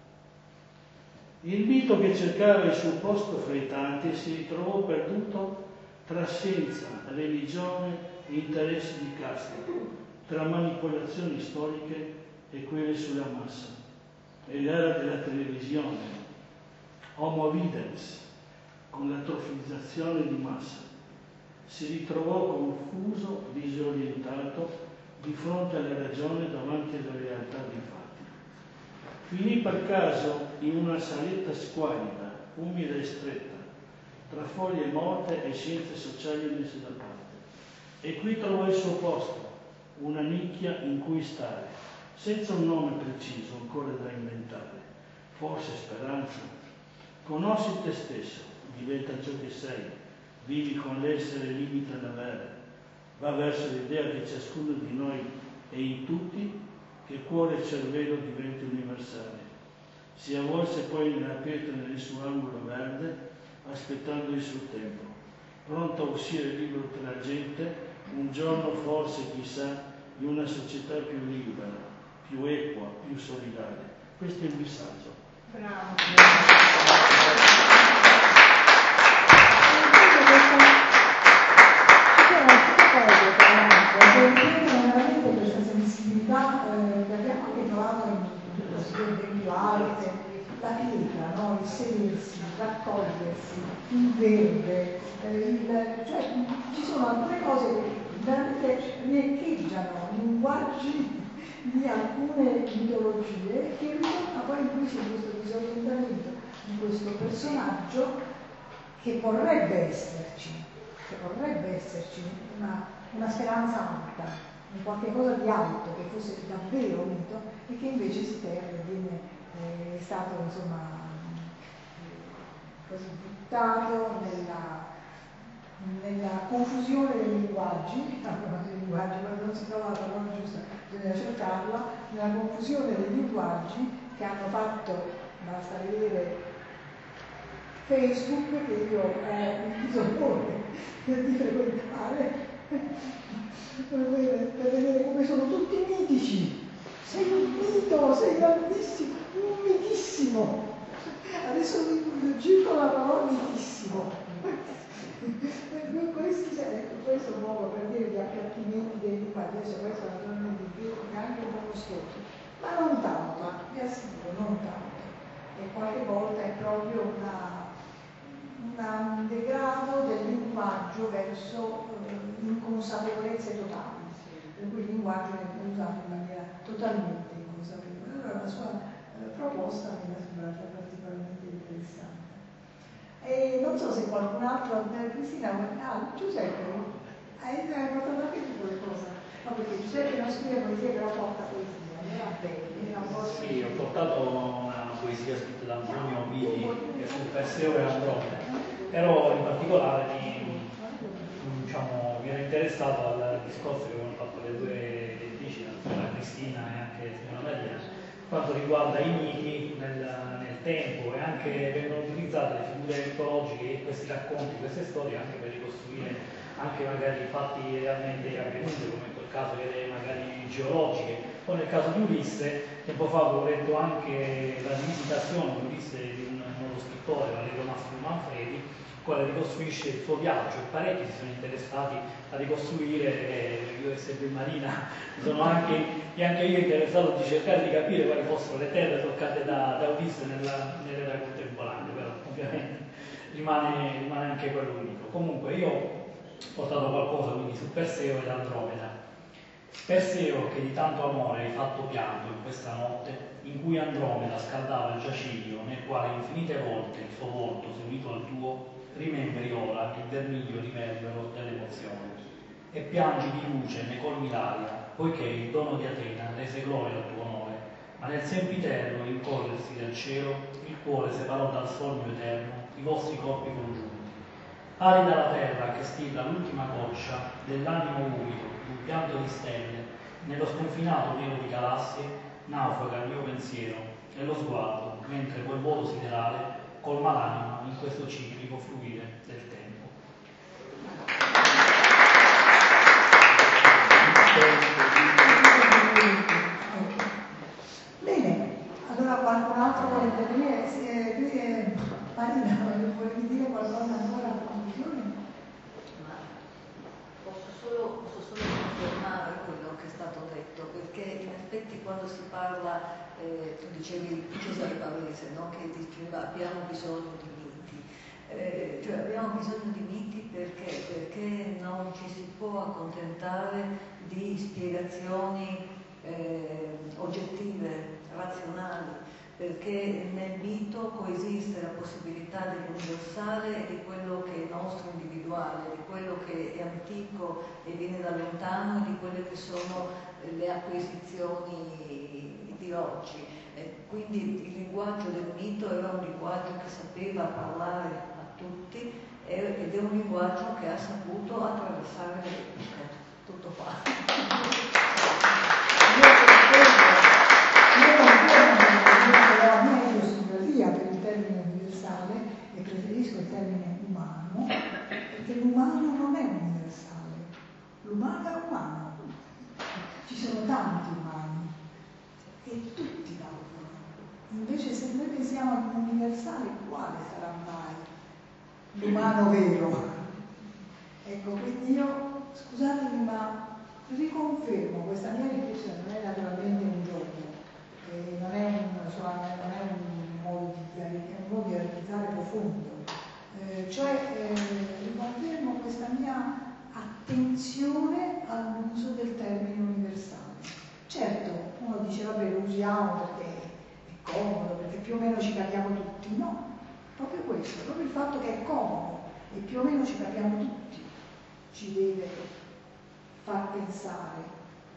Il mito che cercava il suo posto fra i tanti si ritrovò perduto tra scienza, religione e interessi di casta, tra manipolazioni storiche e quelle sulla massa. È l'era della televisione, homo videns, con l'atrofizzazione di massa. Si ritrovò confuso, disorientato, di fronte alla ragione davanti alla realtà dei fatti. Finì per caso in una saletta squalida, umida e stretta, tra foglie morte e scienze sociali messe da parte. E qui trovò il suo posto, una nicchia in cui stare, senza un nome preciso ancora da inventare, forse speranza. Conosci te stesso, diventa ciò che sei, vivi con l'essere, limita l'avere, va verso l'idea che ciascuno di noi e in tutti, che cuore e cervello diventi universale. Si avvolse poi nella pietra nel suo angolo verde, aspettando il suo tempo, pronto a uscire libero tra la gente, un giorno forse, chissà, in una società più libera, più equa, più solidale. Questo è il messaggio. Bravo. Veramente questa sensibilità eh, che abbiamo anche trovato in tutto l'arte, la pietra, no? Il sedersi, raccogliersi, il verde, eh, il, cioè ci sono alcune cose che veramente riecheggiano i linguaggi di alcune mitologie che ritorna poi in cui c'è questo disorientamento di questo personaggio che vorrebbe esserci, che vorrebbe esserci una, una speranza alta, un qualche cosa di alto che fosse davvero unito e che invece si perde, viene eh, è stato insomma eh, così buttato nella, nella confusione dei linguaggi, dei linguaggi, quando non si trova la parola giusta bisogna cercarla, nella confusione dei linguaggi che hanno fatto, basta vedere Facebook, che io ho il disonore di frequentare, per vedere, per vedere come sono tutti mitici. Sei un mito, sei grandissimo, un mitissimo. Adesso circola la parola mitissimo. Questi, ecco, questo è un modo per dire gli appiattimenti dei linguaggi. Adesso questo naturalmente è anche un po' costoso, ma non tanto, vi assicuro, non tanto. E qualche volta è proprio una Una, un degrado del linguaggio verso eh, inconsapevolezze totali, per cui il linguaggio è usato in maniera totalmente inconsapevole. Allora la sua eh, proposta mi è sembrata particolarmente interessante. E non so se qualcun altro, eh, Cristina, ah, Giuseppe, hai, hai portato anche tu qualcosa? No, perché Giuseppe non scrive poesia, però porta poesia, era bene, era un po' sì, ho portato una poesia scritta da Antonio Viti che fu Perseo e Andromeda, però in particolare mi, diciamo, mi ero interessato al discorso che avevano fatto le due editrici, la signora Cristina e anche la signora Maria, quanto riguarda i miti nel, nel tempo, e anche vengono utilizzate le figure mitologiche, questi racconti, queste storie anche per ricostruire anche magari fatti realmente avvenuti, come in quel caso delle magari geologiche, o nel caso di Ulisse. Tempo fa avevo letto anche la rivisitazione di Ulisse di un nuovo scrittore, Valerio Mastro Manfredi, quale ricostruisce il suo viaggio, e parecchi si sono interessati a ricostruire, eh, io essendo in Marina sono anche, e anche io interessato di cercare di capire quali fossero le terre toccate da, da Ulisse nella, nell'era contemporanea, però ovviamente rimane, rimane anche quello unico. Comunque io ho portato qualcosa quindi su Perseo ed Andromeda. Perseo, che di tanto amore hai fatto pianto in questa notte, in cui Andromeda scaldava il giaciglio, nel quale infinite volte il suo volto, se unito al tuo, rimembri ora il vermiglio riverbero dell'emozione. E piangi di luce, ne colmi l'aria, poiché il dono di Atena rese gloria al tuo onore, ma nel sempiterno incorrersi del cielo, il cuore separò dal sogno eterno i vostri corpi congiunti. Arida la terra che stilla l'ultima goccia dell'animo umido, un pianto di stelle, nello sconfinato nero di galassie, naufraga il mio pensiero e lo sguardo, mentre quel volo siderale colma l'anima in questo ciclico fluire del tempo. Bene, allora qualcun altro vuole intervenire? Eh, qui è Marina, volevi dire qualcosa ancora a conclusione? Ma posso solo, posso solo confermare quello che è stato detto, perché in effetti quando si parla, eh, tu dicevi Cesare Pavese, no? Che diceva abbiamo bisogno di miti, eh, cioè abbiamo bisogno di miti perché? Perché non ci si può accontentare di spiegazioni eh, oggettive, razionali, perché nel mito coesiste la possibilità dell'universale e di quello che è nostro individuale, di quello che è antico e viene da lontano e di quelle che sono le acquisizioni di oggi. E quindi il linguaggio del mito era un linguaggio che sapeva parlare a tutti ed è un linguaggio che ha saputo attraversare le epoche. Tutto qua. La mia idiosincrasia per il termine universale, e preferisco il termine umano, perché l'umano non è universale, l'umano è umano, ci sono tanti umani e tutti valgono. Invece se noi pensiamo ad un universale, quale sarà mai l'umano vero? Ecco, quindi io, scusatemi, ma riconfermo questa mia riflessione, non è naturalmente un gioco. Eh, non, è un, insomma, non è un modo di, è un modo di analizzare profondo, eh, cioè eh, riconfermo questa mia attenzione all'uso del termine universale. Certo, uno dice vabbè lo usiamo perché è comodo, perché più o meno ci capiamo tutti. No, proprio questo, proprio il fatto che è comodo e più o meno ci capiamo tutti ci deve far pensare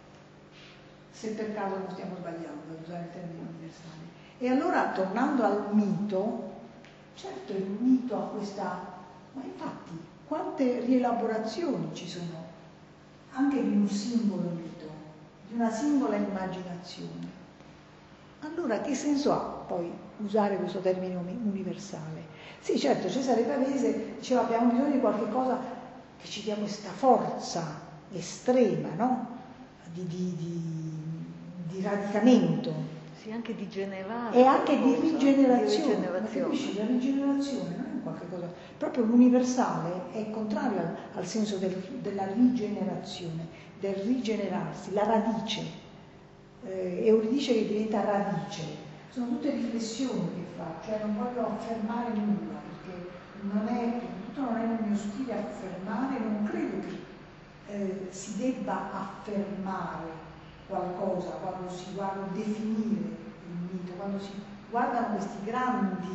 se per caso non stiamo sbagliando ad usare il termine universale. E allora, tornando al mito, certo il mito ha questa, ma infatti quante rielaborazioni ci sono anche di un singolo mito, di una singola immaginazione. Allora che senso ha poi usare questo termine universale? Sì, certo, Cesare Pavese diceva abbiamo bisogno di qualche cosa che ci dia questa forza estrema, no? Di, di, di, di radicamento. Sì, anche di generare. E anche di rigenerazione. Di rigenerazione. Capisci? La rigenerazione non è qualche cosa. Proprio l'universale è contrario al, al senso del, della rigenerazione, del rigenerarsi, la radice. Eh, Euridice che diventa radice. Sono tutte riflessioni che fa, cioè non voglio affermare nulla, perché non è, tutto non è nel mio stile affermare, non credo che Eh, si debba affermare qualcosa quando si guarda, definire il mito, quando si guardano questi grandi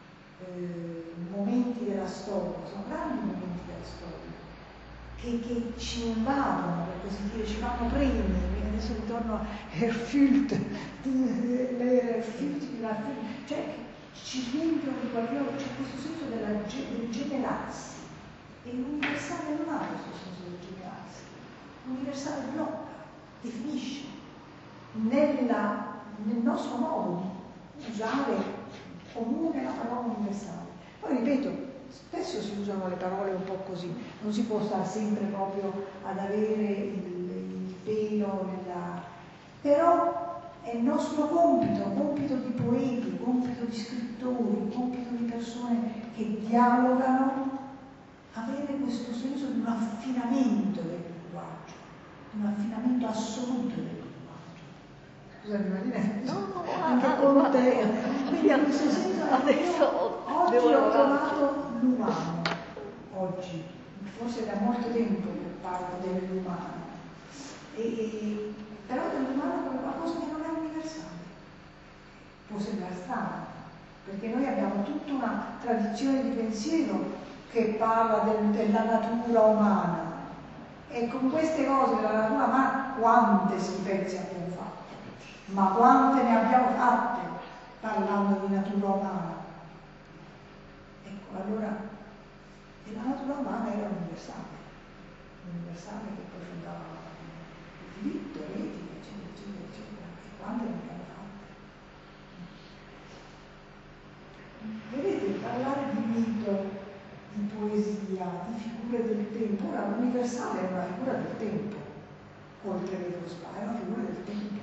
eh, momenti della storia, sono grandi momenti della storia che, che ci invadono, per così dire, ci fanno premi, ad adesso ritorno a Erfurt, l'Erfurt, cioè ci riempiono di qualcosa, c'è questo senso della, del generarsi, e l'universale non ha questo senso del generarsi, l'universale blocca, definisce, nella, nel nostro modo di usare comune la parola universale. Poi ripeto, spesso si usano le parole un po' così, non si può stare sempre proprio ad avere il, il pelo nella... però è il nostro compito, compito di poeti, compito di scrittori, compito di persone che dialogano, avere questo senso di un affinamento del linguaggio, di un affinamento assoluto del linguaggio. Scusami Marina, no, no, anche ah, con te, quindi a questo senso adesso oggi devo ho trovato l'umano, oggi, forse da molto tempo che parlo dell'umano, e, e, però dell'umano come qualcosa che non è universale. Può sembrare strano, perché noi abbiamo tutta una tradizione di pensiero che parla del, della natura umana, e con queste cose della natura umana quante schifezze abbiamo fatto, ma quante ne abbiamo fatte parlando di natura umana. Ecco, allora, e la natura umana era universale, universale che poi fondava il diritto, l'etica, eccetera, eccetera, eccetera, e quante ne abbiamo fatte. Vedete, parlare di mito, di poesia, di figure del tempo, ora l'universale è una figura del tempo, oltre che lo spa, è una figura del tempo.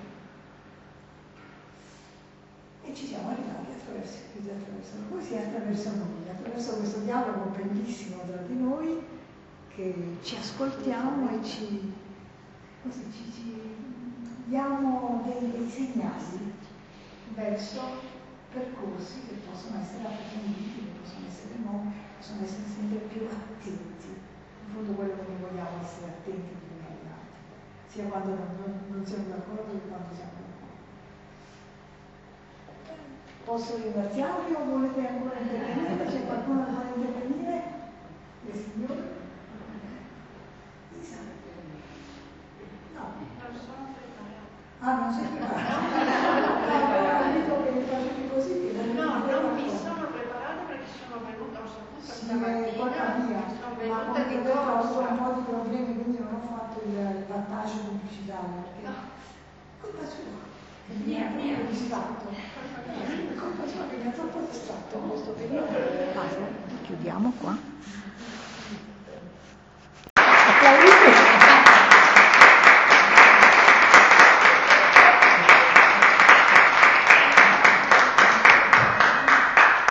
E ci siamo arrivati attraverso, attraverso la poesia, attraverso noi, attraverso questo dialogo bellissimo tra di noi, che ci ascoltiamo e ci, così, ci, ci diamo dei, dei segnali verso percorsi che possono essere approfonditi, che possono essere nuovi, possono essere sempre più attenti. In fondo quello che noi vogliamo è essere attenti gli uni agli altri, sia quando non, non, non siamo d'accordo che quando siamo d'accordo. Posso ringraziarvi o volete ancora intervenire? C'è qualcuno che vuole intervenire? Le signore? Isa? No. Non sono preparata. Ah, non sei preparata? No, dico che mi facevi così. No, non mi sono preparata perché sono venuta, ho saputo stamattina, sono venuta di corsa. Ho avuto un po' di problemi, quindi non ho fatto il vantaggio pubblicitario. Perché... colpa sua. Mi ha distratto. Colpa sua che mi ha troppo distratto in questo periodo. Chiudiamo qua.